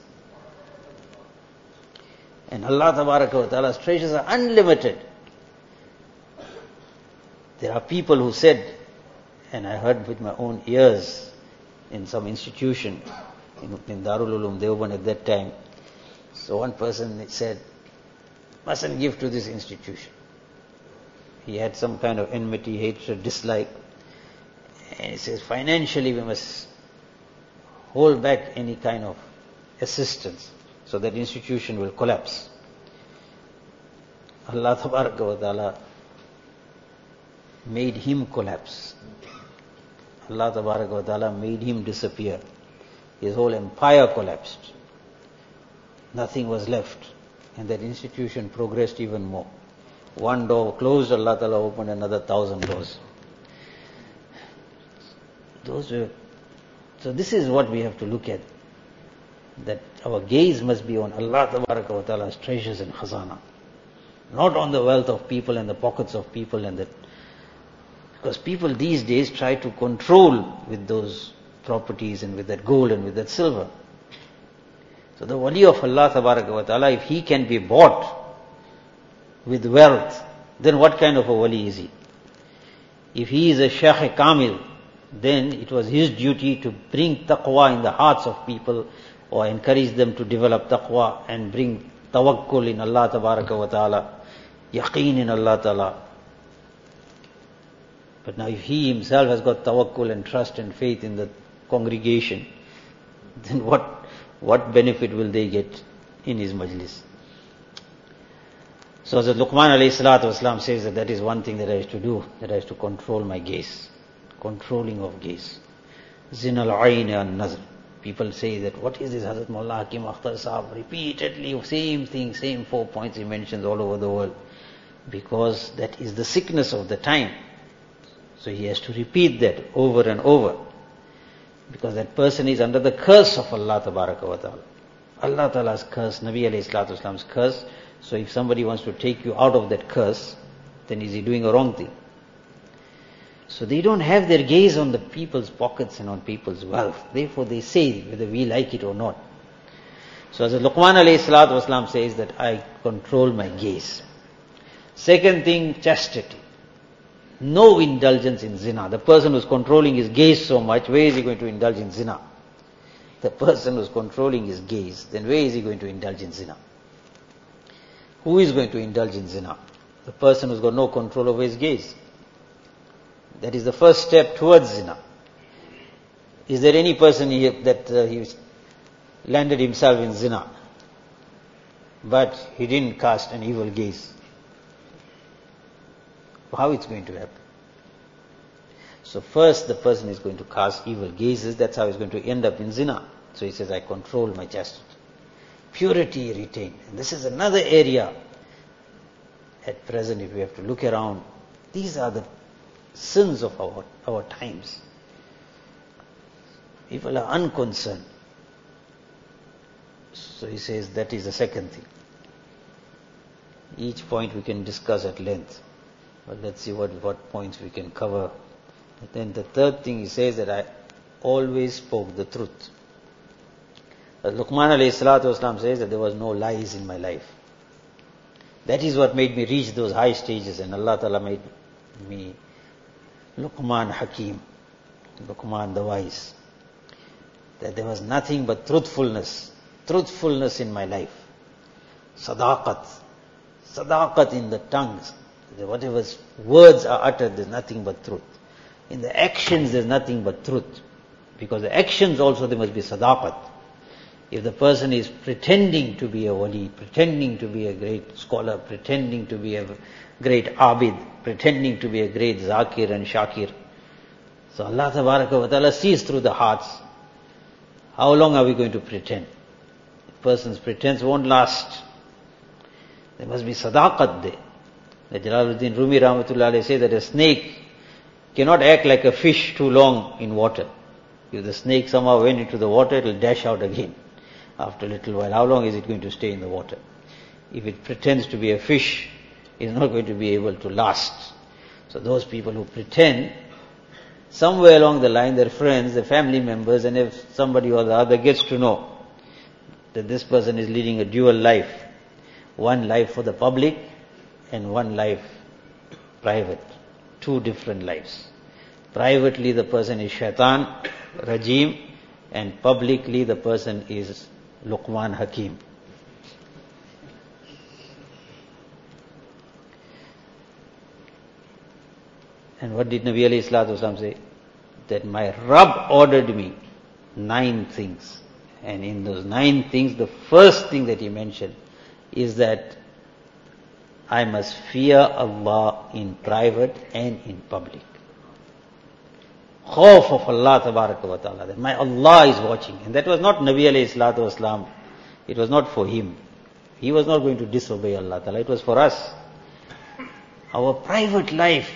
And Allah Tabaraka wa Ta'ala's treasures are unlimited. There are people who said, and I heard with my own ears in some institution, in, in Darul Uloom Deoband at that time, so one person said, mustn't give to this institution. He had some kind of enmity, hatred, dislike. And he says, financially we must hold back any kind of assistance, so that institution will collapse. Allah Tabaraka wa Ta'ala made him collapse. Allah Tabaraka wa Ta'ala made him disappear. His whole empire collapsed. Nothing was left. And that institution progressed even more. One door closed, Allah Ta'ala opened another thousand doors. Those were, so this is what we have to look at. That our gaze must be on Allah Tabaraka wa Ta'ala's treasures and khazana. Not on the wealth of people and the pockets of people and that. Because people these days try to control with those properties and with that gold and with that silver. So the wali of Allah Tabaraka wa Ta'ala, if he can be bought with wealth, then what kind of a wali is he? If he is a Shaykh Kamil, then it was his duty to bring taqwa in the hearts of people, or encourage them to develop taqwa and bring tawakkul in Allah Tabaraka wa Ta'ala, yaqeen in Allah Ta'ala. But now if he himself has got tawakkul and trust and faith in the congregation, then what what benefit will they get in his majlis? So as Luqman alayhi salatu wasalam says that that is one thing that I have to do, that I have to control my gaze, controlling of gaze. Zina al-ayn an-nazr. People say that, what is this Hazrat Mullah Hakim Akhtar Sahab? Repeatedly, same thing, same four points he mentions all over the world. Because that is the sickness of the time. So he has to repeat that over and over. Because that person is under the curse of Allah Tabaraka wa Ta'ala. Allah Ta'ala's curse, Nabi alayhi salatu wasalam's curse. So if somebody wants to take you out of that curse, then is he doing a wrong thing? So they don't have their gaze on the people's pockets and on people's wealth. Therefore they say whether we like it or not. So as Luqman alayhi salatu wasalam says that I control my gaze. Second thing, chastity. No indulgence in zina. The person who's controlling his gaze so much, where is he going to indulge in zina? The person who's controlling his gaze, then where is he going to indulge in zina? Who is going to indulge in zina? The person who's got no control over his gaze. That is the first step towards zina. Is there any person here that uh, he landed himself in zina, but he didn't cast an evil gaze? How it's going to happen? So first the person is going to cast evil gazes, that's how he's going to end up in zina. So he says, I control my chastity. Purity retain. And this is another area at present, if we have to look around, these are the sins of our, our times. People are unconcerned. So he says that is the second thing. Each point we can discuss at length. But let's see what, what points we can cover. But then the third thing he says that I always spoke the truth. As Luqman alayhi salatu wasalam says that there was no lies in my life. That is what made me reach those high stages, and Allah Ta'ala made me Luqman Hakim, Luqman the wise. That there was nothing but truthfulness, truthfulness in my life. Sadaqat, sadaqat in the tongues. Whatever words are uttered, there's nothing but truth. In the actions, there's nothing but truth. Because the actions also, there must be sadaqat. If the person is pretending to be a wali, pretending to be a great scholar, pretending to be a great abid, pretending to be a great zakir and shakir, So Allah Tabaraka wa Ta'ala sees through the hearts. How long are we going to pretend? A person's pretense won't last. There must be sadaqat there. The Jalaluddin Rumi Rahmatullah Alayhi say that a snake cannot act like a fish too long in water. If the snake somehow went into the water, it will dash out again after a little while. How long is it going to stay in the water? If it pretends to be a fish, it's not going to be able to last. So those people who pretend, somewhere along the line, their friends, their family members, and if somebody or the other gets to know that this person is leading a dual life, one life for the public and one life private, two different lives. Privately the person is shaitan, rajim, and publicly the person is Luqman Hakim. And what did Nabi alayhi salatu wasalam say? That my Rabb ordered me nine things. And in those nine things, the first thing that he mentioned is that I must fear Allah in private and in public. Khawf of Allah Tabaraka wa Ta'ala, that my Allah is watching. And that was not Nabi alayhi salatu wasalam. It was not for him. He was not going to disobey Allah Ta'ala. It was for us. Our private life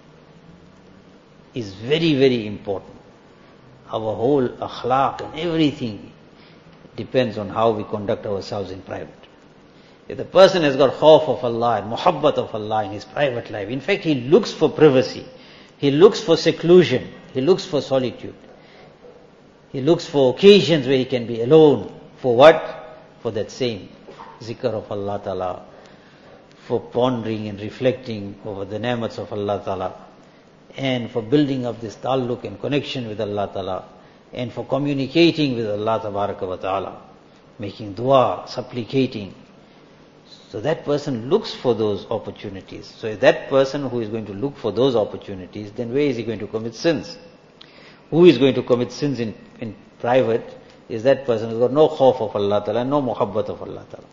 is very, very important. Our whole akhlaq and everything depends on how we conduct ourselves in private. If the person has got khawf of Allah and muhabbat of Allah in his private life, in fact he looks for privacy, he looks for seclusion, he looks for solitude, he looks for occasions where he can be alone. For what? For that same zikr of Allah Ta'ala, for pondering and reflecting over the ni'mats of Allah Ta'ala, and for building up this ta'alluq and connection with Allah Ta'ala, and for communicating with Allah Tabaraka wa Ta'ala, making dua, supplicating. So that person looks for those opportunities. So if that person who is going to look for those opportunities, then where is he going to commit sins? Who is going to commit sins in, in private is that person who has got no khawf of Allah Ta'ala, no muhabbat of Allah Ta'ala.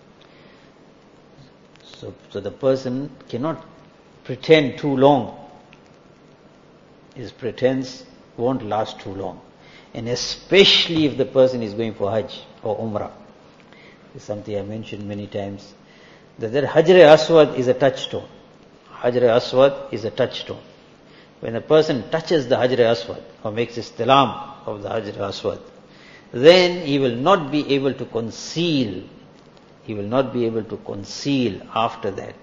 So, so the person cannot pretend too long. His pretense won't last too long. And especially if the person is going for Hajj or Umrah. This is something I mentioned many times. That, that Hajr Aswad is a touchstone. Hajr Aswad is a touchstone. When a person touches the Hajr Aswad or makes istilam of the Hajr Aswad, then he will not be able to conceal, he will not be able to conceal after that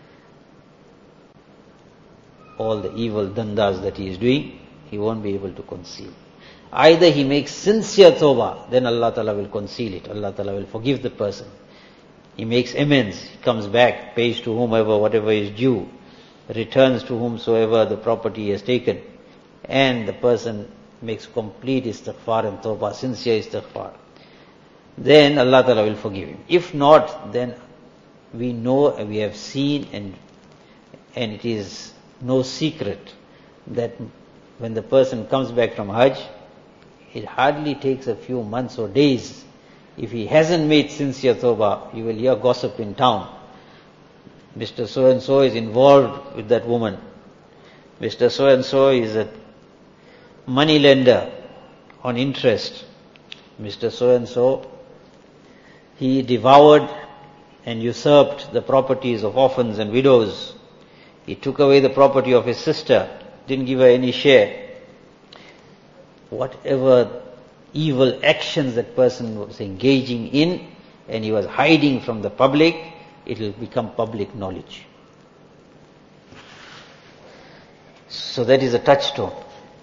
all the evil dandas that he is doing, he won't be able to conceal. Either he makes sincere tawbah, then Allah Ta'ala will conceal it. Allah Ta'ala will forgive the person. He makes amends, he comes back, pays to whomever whatever is due, returns to whomsoever the property he has taken, and the person makes complete istighfar and tawbah, sincere istighfar. Then Allah Ta'ala will forgive him. If not, then we know, we have seen, and and it is no secret that when the person comes back from Hajj, it hardly takes a few months or days. If he hasn't made sincere tawbah, you will hear gossip in town. Mister So-and-so is involved with that woman. Mister So-and-so is a money lender on interest. Mister So-and-so, he devoured and usurped the properties of orphans and widows. He took away the property of his sister, didn't give her any share. Whatever evil actions that person was engaging in, and he was hiding from the public, it will become public knowledge. So that is a touchstone.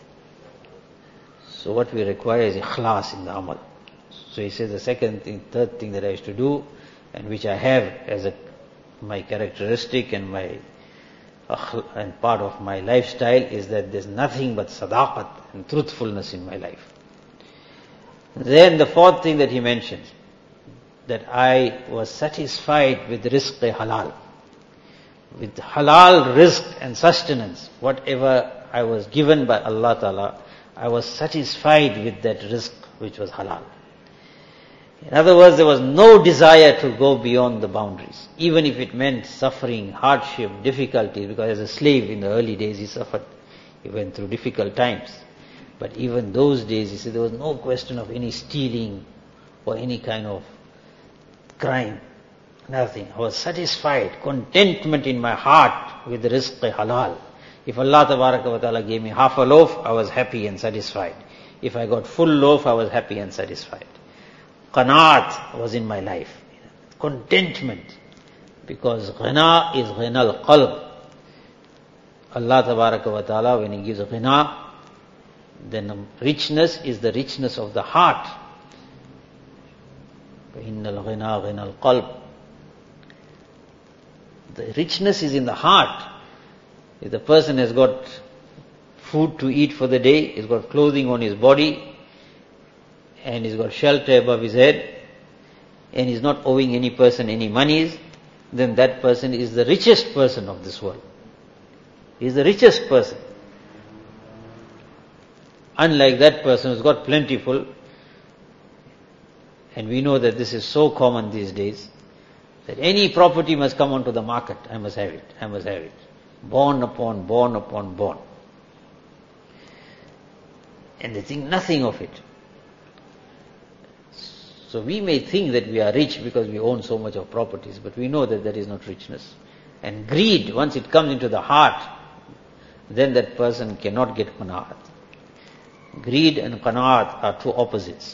So what we require is ikhlas in the amal. So he says the second thing, third thing that I used to do, and which I have as a my characteristic and my and part of my lifestyle, is that there's nothing but sadaqat and truthfulness in my life. Then the fourth thing that he mentions, that I was satisfied with rizq halal. With halal rizq and sustenance, whatever I was given by Allah Ta'ala, I was satisfied with that rizq which was halal. In other words, there was no desire to go beyond the boundaries, even if it meant suffering, hardship, difficulty, because as a slave in the early days he suffered. He went through difficult times. But even those days, you see, there was no question of any stealing or any kind of crime. Nothing. I was satisfied, contentment in my heart with rizq halal. If Allah Tabaraka wa Ta'ala gave me half a loaf, I was happy and satisfied. If I got full loaf, I was happy and satisfied. Qanaat was in my life. Contentment. Because ghina is ghina al-qalb. Allah Tabaraka wa Ta'ala, when He gives ghina, then richness is the richness of the heart. فَإِنَّ الْغِنَى غِنَى الْقَلْبِ. The richness is in the heart. If the person has got food to eat for the day, he's got clothing on his body, and he's got shelter above his head, and he's not owing any person any monies, then that person is the richest person of this world. He's the richest person. Unlike that person who's got plentiful, and we know that this is so common these days, that any property must come onto the market. I must have it, I must have it. Born upon, born upon, born. And they think nothing of it. So we may think that we are rich because we own so much of properties, but we know that that is not richness. And greed, once it comes into the heart, then that person cannot get qanaat. Greed and qanaat are two opposites.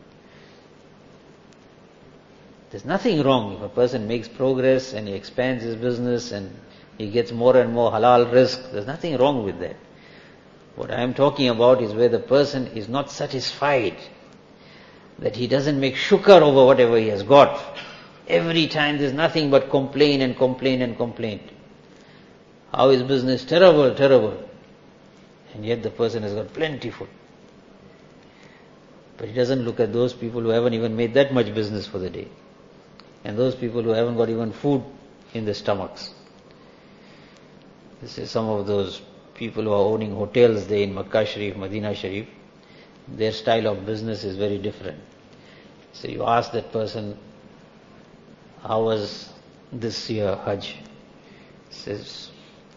There's nothing wrong if a person makes progress and he expands his business and he gets more and more halal rizq. There's nothing wrong with that. What I am talking about is where the person is not satisfied, that he doesn't make shukr over whatever he has got. Every time there's nothing but complain and complain and complain. How is business? Terrible, terrible. And yet the person has got plentiful. But he doesn't look at those people who haven't even made that much business for the day. And those people who haven't got even food in their stomachs. This is some of those people who are owning hotels there in Makkah Sharif, Medina Sharif. Their style of business is very different. So you ask that person, how was this year Hajj? He says,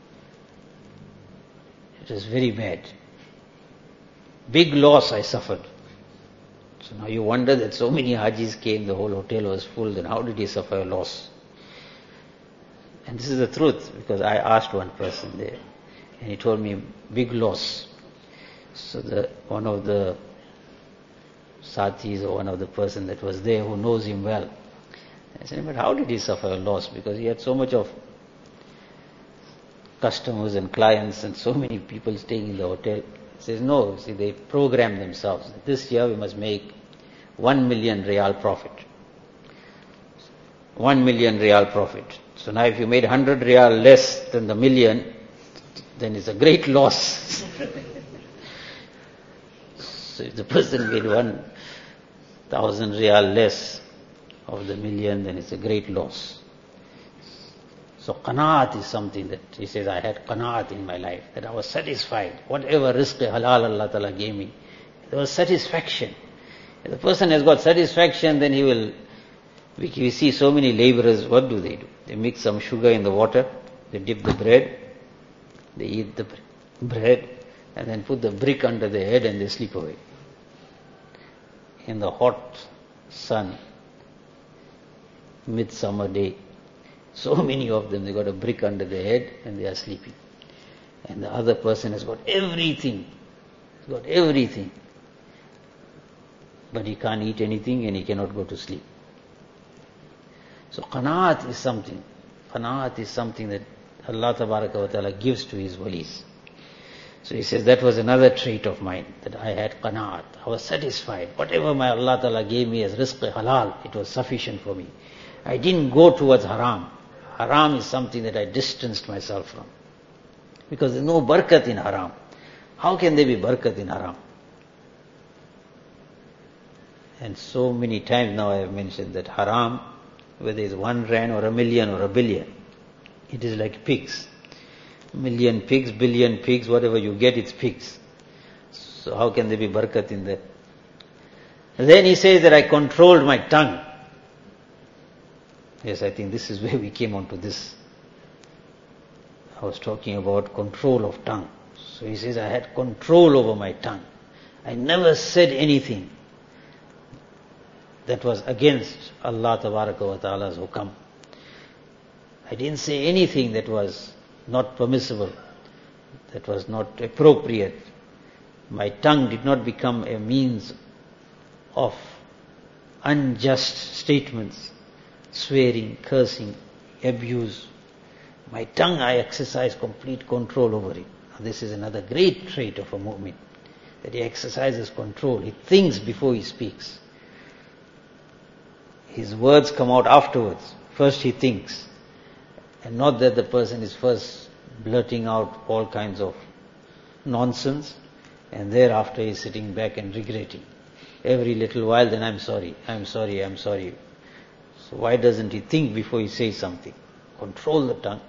it was very bad. Big loss I suffered. So now you wonder that so many Hajis came, the whole hotel was full, then how did he suffer a loss? And this is the truth, because I asked one person there, and he told me, big loss. So the one of the sathis or one of the person that was there who knows him well, I said, but how did he suffer a loss? Because he had so much of customers and clients and so many people staying in the hotel. He says, no, see, they program themselves. This year we must make one million real profit. One million real profit. So now if you made hundred real less than the million, then it's a great loss. So if the person made one thousand real less of the million, then it's a great loss. So qanaat is something that, he says, I had qanaat in my life, that I was satisfied. Whatever rizq halal Allah Ta'ala gave me, there was satisfaction. If the person has got satisfaction, then he will, we, we see so many laborers, what do they do? They mix some sugar in the water, they dip the bread, they eat the bread, and then put the brick under their head and they sleep away. In the hot sun, midsummer day, so many of them, they got a brick under their head and they are sleeping. And the other person has got everything, he's got everything, but he can't eat anything and he cannot go to sleep. So qanaat is something, qanaat is something that Allah Tabaraka wa Ta'ala gives to His walis. So he says, that was another trait of mine, that I had qanaat. I was satisfied. Whatever my Allah Ta'ala gave me as rizq halal, it was sufficient for me. I didn't go towards haram. Haram is something that I distanced myself from. Because there's no barakat in haram. How can there be barakat in haram? And so many times now I have mentioned that haram, whether it's one rand or a million or a billion, it is like pigs. Million pigs, billion pigs, whatever you get, it's pigs. So how can there be barakat in that? And then he says that I controlled my tongue. Yes, I think this is where we came on to this. I was talking about control of tongue. So he says, I had control over my tongue. I never said anything that was against Allah Tabaraka wa Ta'ala's hukam. I didn't say anything that was not permissible, that was not appropriate. My tongue did not become a means of unjust statements, swearing, cursing, abuse. My tongue, I exercise complete control over it. This is another great trait of a mu'min, that he exercises control. He thinks before he speaks. His words come out afterwards. First he thinks. And not that the person is first blurting out all kinds of nonsense, and thereafter he is sitting back and regretting. Every little while, then I'm sorry, I'm sorry, I'm sorry. So why doesn't he think before he says something? Control the tongue.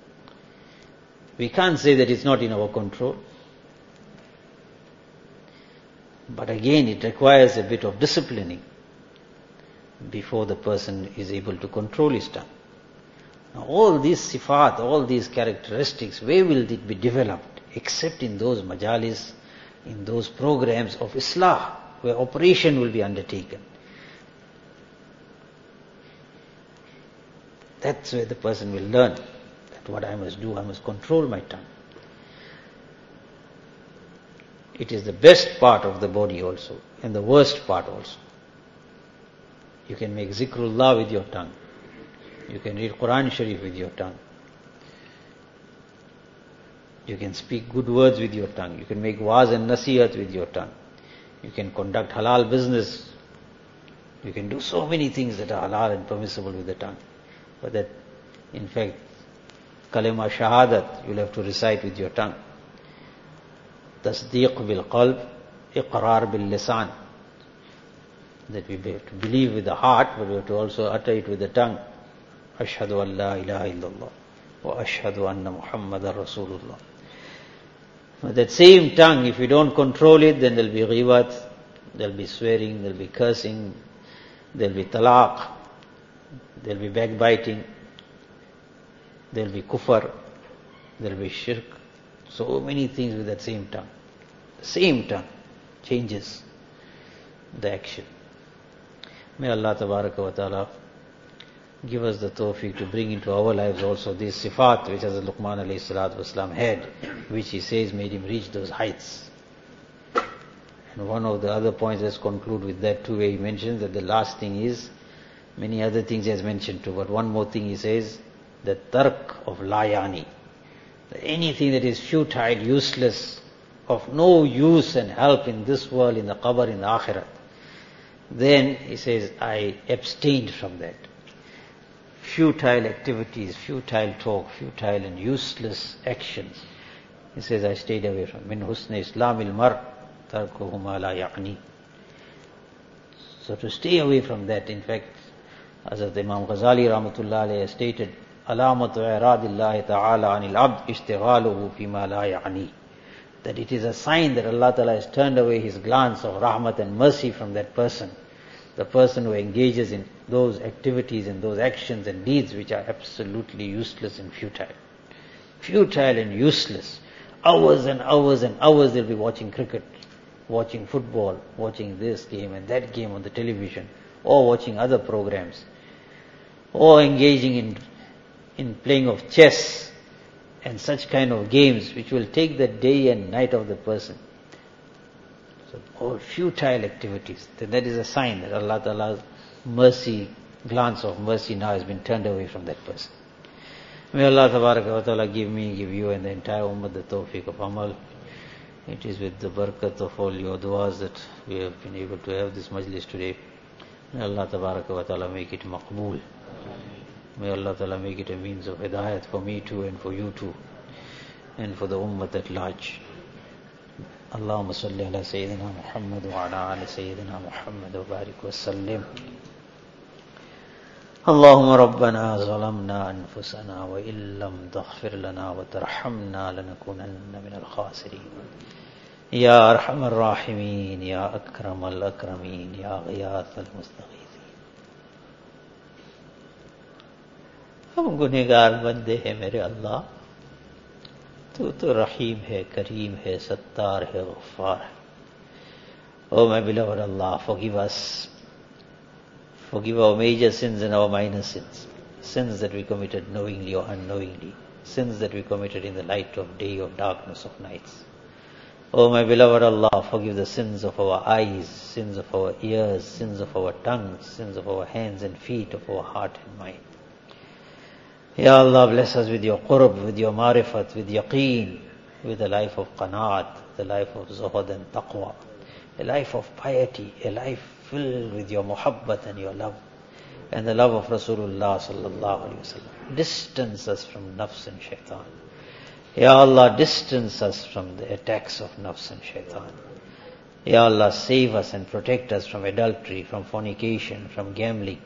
We can't say that it's not in our control. But again, it requires a bit of disciplining before the person is able to control his tongue. Now all these sifat, all these characteristics, where will it be developed? Except in those majalis, in those programs of Islah, where operation will be undertaken. That's where the person will learn that what I must do, I must control my tongue. It is the best part of the body also, and the worst part also. You can make zikrullah with your tongue. You can read Quran Sharif with your tongue. You can speak good words with your tongue. You can make waz and nasihat with your tongue. You can conduct halal business. You can do so many things that are halal and permissible with the tongue. But that, in fact, kalima shahadat, you'll have to recite with your tongue. Tasdeeq bil qalb, iqrar bil lisan. That we have to believe with the heart, but we have to also utter it with the tongue. Ashhadu an la ilaha illallah wa ashhadu anna Muhammadan Rasulullah. But that same tongue, if you don't control it, then there'll be ghibat, there'll be swearing, there'll be cursing, there'll be talaq, there'll be backbiting, there'll be kufr, there'll be shirk. So many things with that same tongue. The same tongue changes the action. May Allah Tabaraka wa Ta'ala give us the tawfiq to bring into our lives also these sifat which Hazrat Luqman alayhi salatu wasalam had, which he says made him reach those heights. And one of the other points, let's conclude with that too, where he mentions that the last thing is, many other things he has mentioned too, but one more thing he says, the tark of layani. Anything that is futile, useless, of no use and help in this world, in the qabr, in the akhirat, then he says, I abstained from that. Futile activities, futile talk, futile and useless actions. He says, I stayed away from. Min husni islamil mar tarkuhu ma la ya'ni. So to stay away from that, in fact, Hazrat Imam Ghazali rahmatullah alayhi stated, alamatu iradillahi ta'ala anil abd ishtighaluhu fima la ya'ni. That it is a sign that Allah Ta'ala has turned away His glance of rahmat and mercy from that person. The person who engages in those activities and those actions and deeds which are absolutely useless and futile. Futile and useless. Hours and hours and hours they'll be watching cricket, watching football, watching this game and that game on the television, or watching other programs, or engaging in, in playing of chess and such kind of games which will take the day and night of the person. So all futile activities. Then that is a sign that Allah Ta'ala's mercy, glance of mercy now has been turned away from that person. May Allah Tabaraka wa Ta'ala give me, give you and the entire ummah the tawfiq of amal. It is with the barakat of all your du'as that we have been able to have this majlis today. May Allah Tabaraka wa Ta'ala make it maqbool. May Allah Ta'ala make it a means of hidayat for me too and for you too, and for the ummah at large. Allahumma salli ala Sayyidina Muhammad wa ala ali Sayyidina Muhammad wa barik wa sallim. Allahumma Rabbana zalamna anfusana wa illam taghfir lana wa tarhamna lanakunanna min al-khasirin. Ya Arhamar Rahimin, Ya Akram al-Akramin, Ya Ghiyath al-Mustaghithin. हम गुनहगार बंदे हैं मेरे अल्लाह, तू तो रहीम है, करीम है, सत्तार है, गफ्फार है. Oh my beloved Allah, forgive us. Forgive our major sins and our minor sins. Sins that we committed knowingly or unknowingly. Sins that we committed in the light of day or darkness of nights. Oh my beloved Allah, forgive the sins of our eyes, sins of our ears, sins of our tongues, sins of our hands and feet, of our heart and mind. Ya Allah, bless us with your qurb, with your marifat, with yaqeen, with a life of qanaat, the life of zuhud and taqwa, a life of piety, a life filled with your muhabbat and your love, and the love of Rasulullah sallallahu alaihi wasallam. Distance us from nafs and shaitan. Ya Allah, distance us from the attacks of nafs and shaitan. Ya Allah, save us and protect us from adultery, from fornication, from gambling.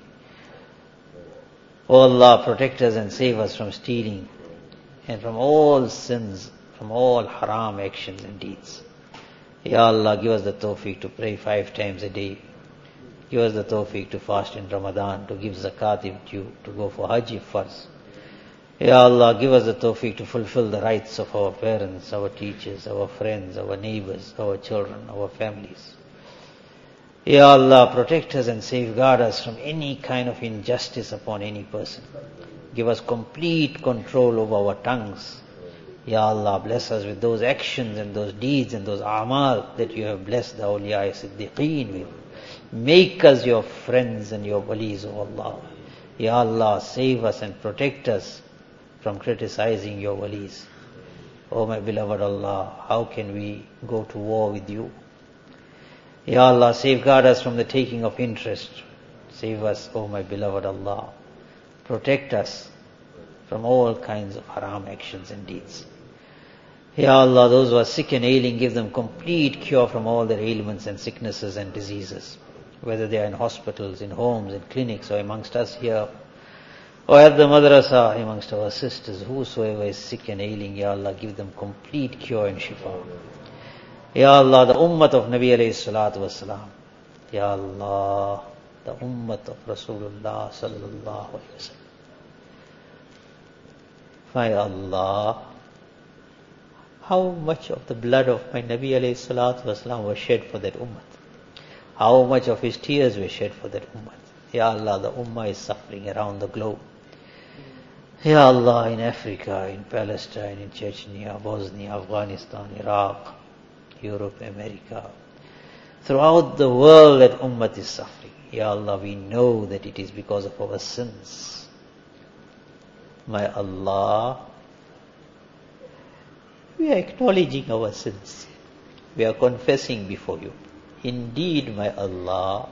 O Allah, protect us and save us from stealing and from all sins, from all haram actions and deeds. Ya Allah, give us the tawfiq to pray five times a day. Give us the tawfiq to fast in Ramadan, to give zakat if due, to go for hajj if farz. Ya Allah, give us the tawfiq to fulfill the rights of our parents, our teachers, our friends, our neighbors, our children, our families. Ya Allah, protect us and safeguard us from any kind of injustice upon any person. Give us complete control over our tongues. Ya Allah, bless us with those actions and those deeds and those amal that you have blessed the awliya siddiqeen with. Make us your friends and your walis, O Allah. Ya Allah, save us and protect us from criticizing your walis. O my beloved Allah, how can we go to war with you? Ya Allah, safeguard us from the taking of interest. Save us, O my beloved Allah. Protect us from all kinds of haram actions and deeds. Ya Allah, those who are sick and ailing, give them complete cure from all their ailments and sicknesses and diseases. Whether they are in hospitals, in homes, in clinics, or amongst us here, or at the madrasa, amongst our sisters, whosoever is sick and ailing, Ya Allah, give them complete cure and shifa. Ya Allah, the ummat of Nabi alayhi salatu wasalam. Ya Allah, the ummat of Rasulullah sallallahu alayhi wasallam. My Allah, how much of the blood of my Nabi alayhi salatu wasalam was shed for that ummat? How much of his tears were shed for that ummat? Ya Allah, the ummah is suffering around the globe. Ya Allah, in Africa, in Palestine, in Chechnya, Bosnia, Afghanistan, Iraq, Europe, America. Throughout the world that ummah is suffering. Ya Allah, we know that it is because of our sins. My Allah, we are acknowledging our sins. We are confessing before you. Indeed, my Allah,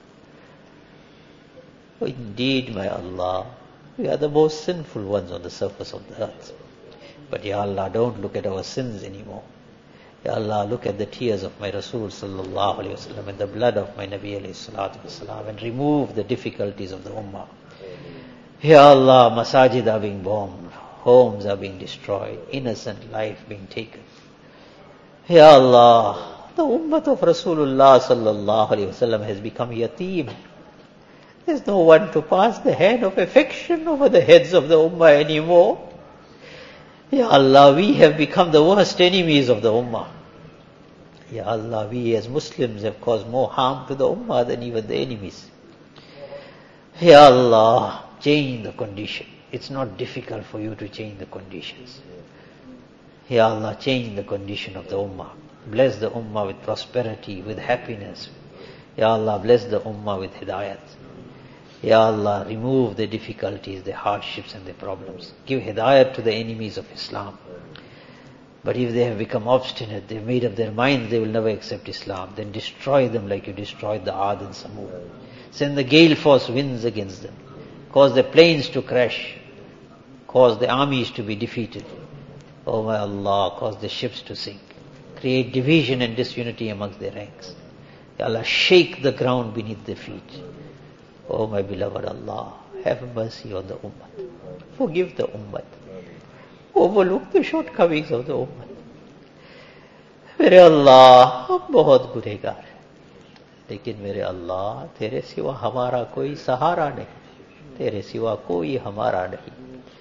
indeed, my Allah, we are the most sinful ones on the surface of the earth. But Ya Allah, don't look at our sins anymore. Ya Allah, look at the tears of my Rasul sallallahu alayhi wasallam and the blood of my Nabi alayhi salatu wasalam and remove the difficulties of the ummah. Ya Allah, masajid are being bombed, homes are being destroyed, innocent life being taken. Ya Allah, the ummah of Rasulullah sallallahu alayhi wasallam has become yateem. There's no one to pass the hand of affection over the heads of the ummah anymore. Ya Allah, we have become the worst enemies of the ummah. Ya Allah, we as Muslims have caused more harm to the ummah than even the enemies. Ya Allah, change the condition. It's not difficult for you to change the conditions. Ya Allah, change the condition of the ummah. Bless the ummah with prosperity, with happiness. Ya Allah, bless the ummah with hidayat. Ya Allah, remove the difficulties, the hardships and the problems. Give hidayat to the enemies of Islam. But if they have become obstinate, they've made up their minds they will never accept Islam, then destroy them like you destroyed the Aad and Samud. Send the gale force winds against them. Cause the planes to crash. Cause the armies to be defeated. Oh my Allah, cause the ships to sink. Create division and disunity amongst their ranks. Ya Allah, shake the ground beneath their feet. Oh my beloved Allah, have mercy on the ummah. Forgive the ummah. Overlook the shortcomings of the ummah. मेरे अल्लाह हम बहुत गुनहगार हैं, लेकिन मेरे अल्लाह तेरे सिवा हमारा कोई सहारा नहीं, तेरे सिवा कोई हमारा नहीं.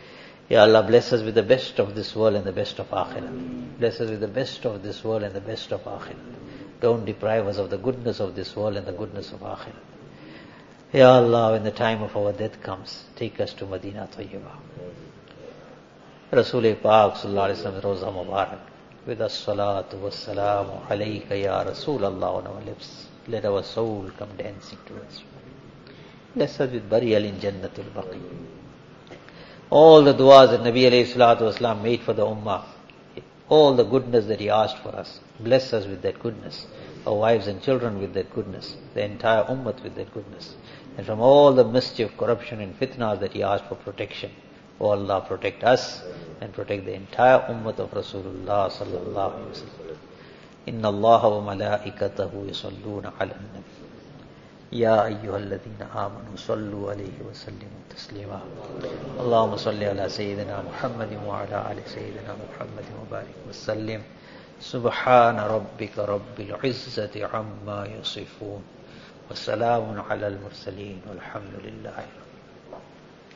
Ya Allah, bless us with the best of this world and the best of Akhirah. Bless us with the best of this world and the best of Akhirah. Don't deprive us of the goodness of this world and the goodness of Akhirah. Ya Allah, when the time of our death comes, take us to Madinah Tayyibah. Rasul Paak Sallallahu Alaihi Wasallam, Roza Mubarak, with as-salatu was-salamu alayka ya Rasul Allah on our lips. Let our soul come dancing towards you. Bless us with burial in Jannatul Baqi. All the du'as that Nabi alayhi salatu wasalam made for the ummah, all the goodness that he asked for us, bless us with that goodness. Our wives and children with that goodness. The entire ummah with that goodness. And from all the mischief, corruption and fitnas that he asked for protection, O Allah, protect us and protect the entire ummah of Rasulullah sallallahu alaihi wasallam. Inna Allaha wa malaikatahu yusalluna ala nabi. Ya ayyuhalladhina amanu sallu alayhi wa sallimu taslima. Allahumma salli ala Sayyidina Muhammadin wa ala ali Sayyidina Muhammadin wa barik wa sallim. Subhana rabbika rabbil izzati amma yasifun. Wa salamun ala al-mursaleen walhamdulillahi.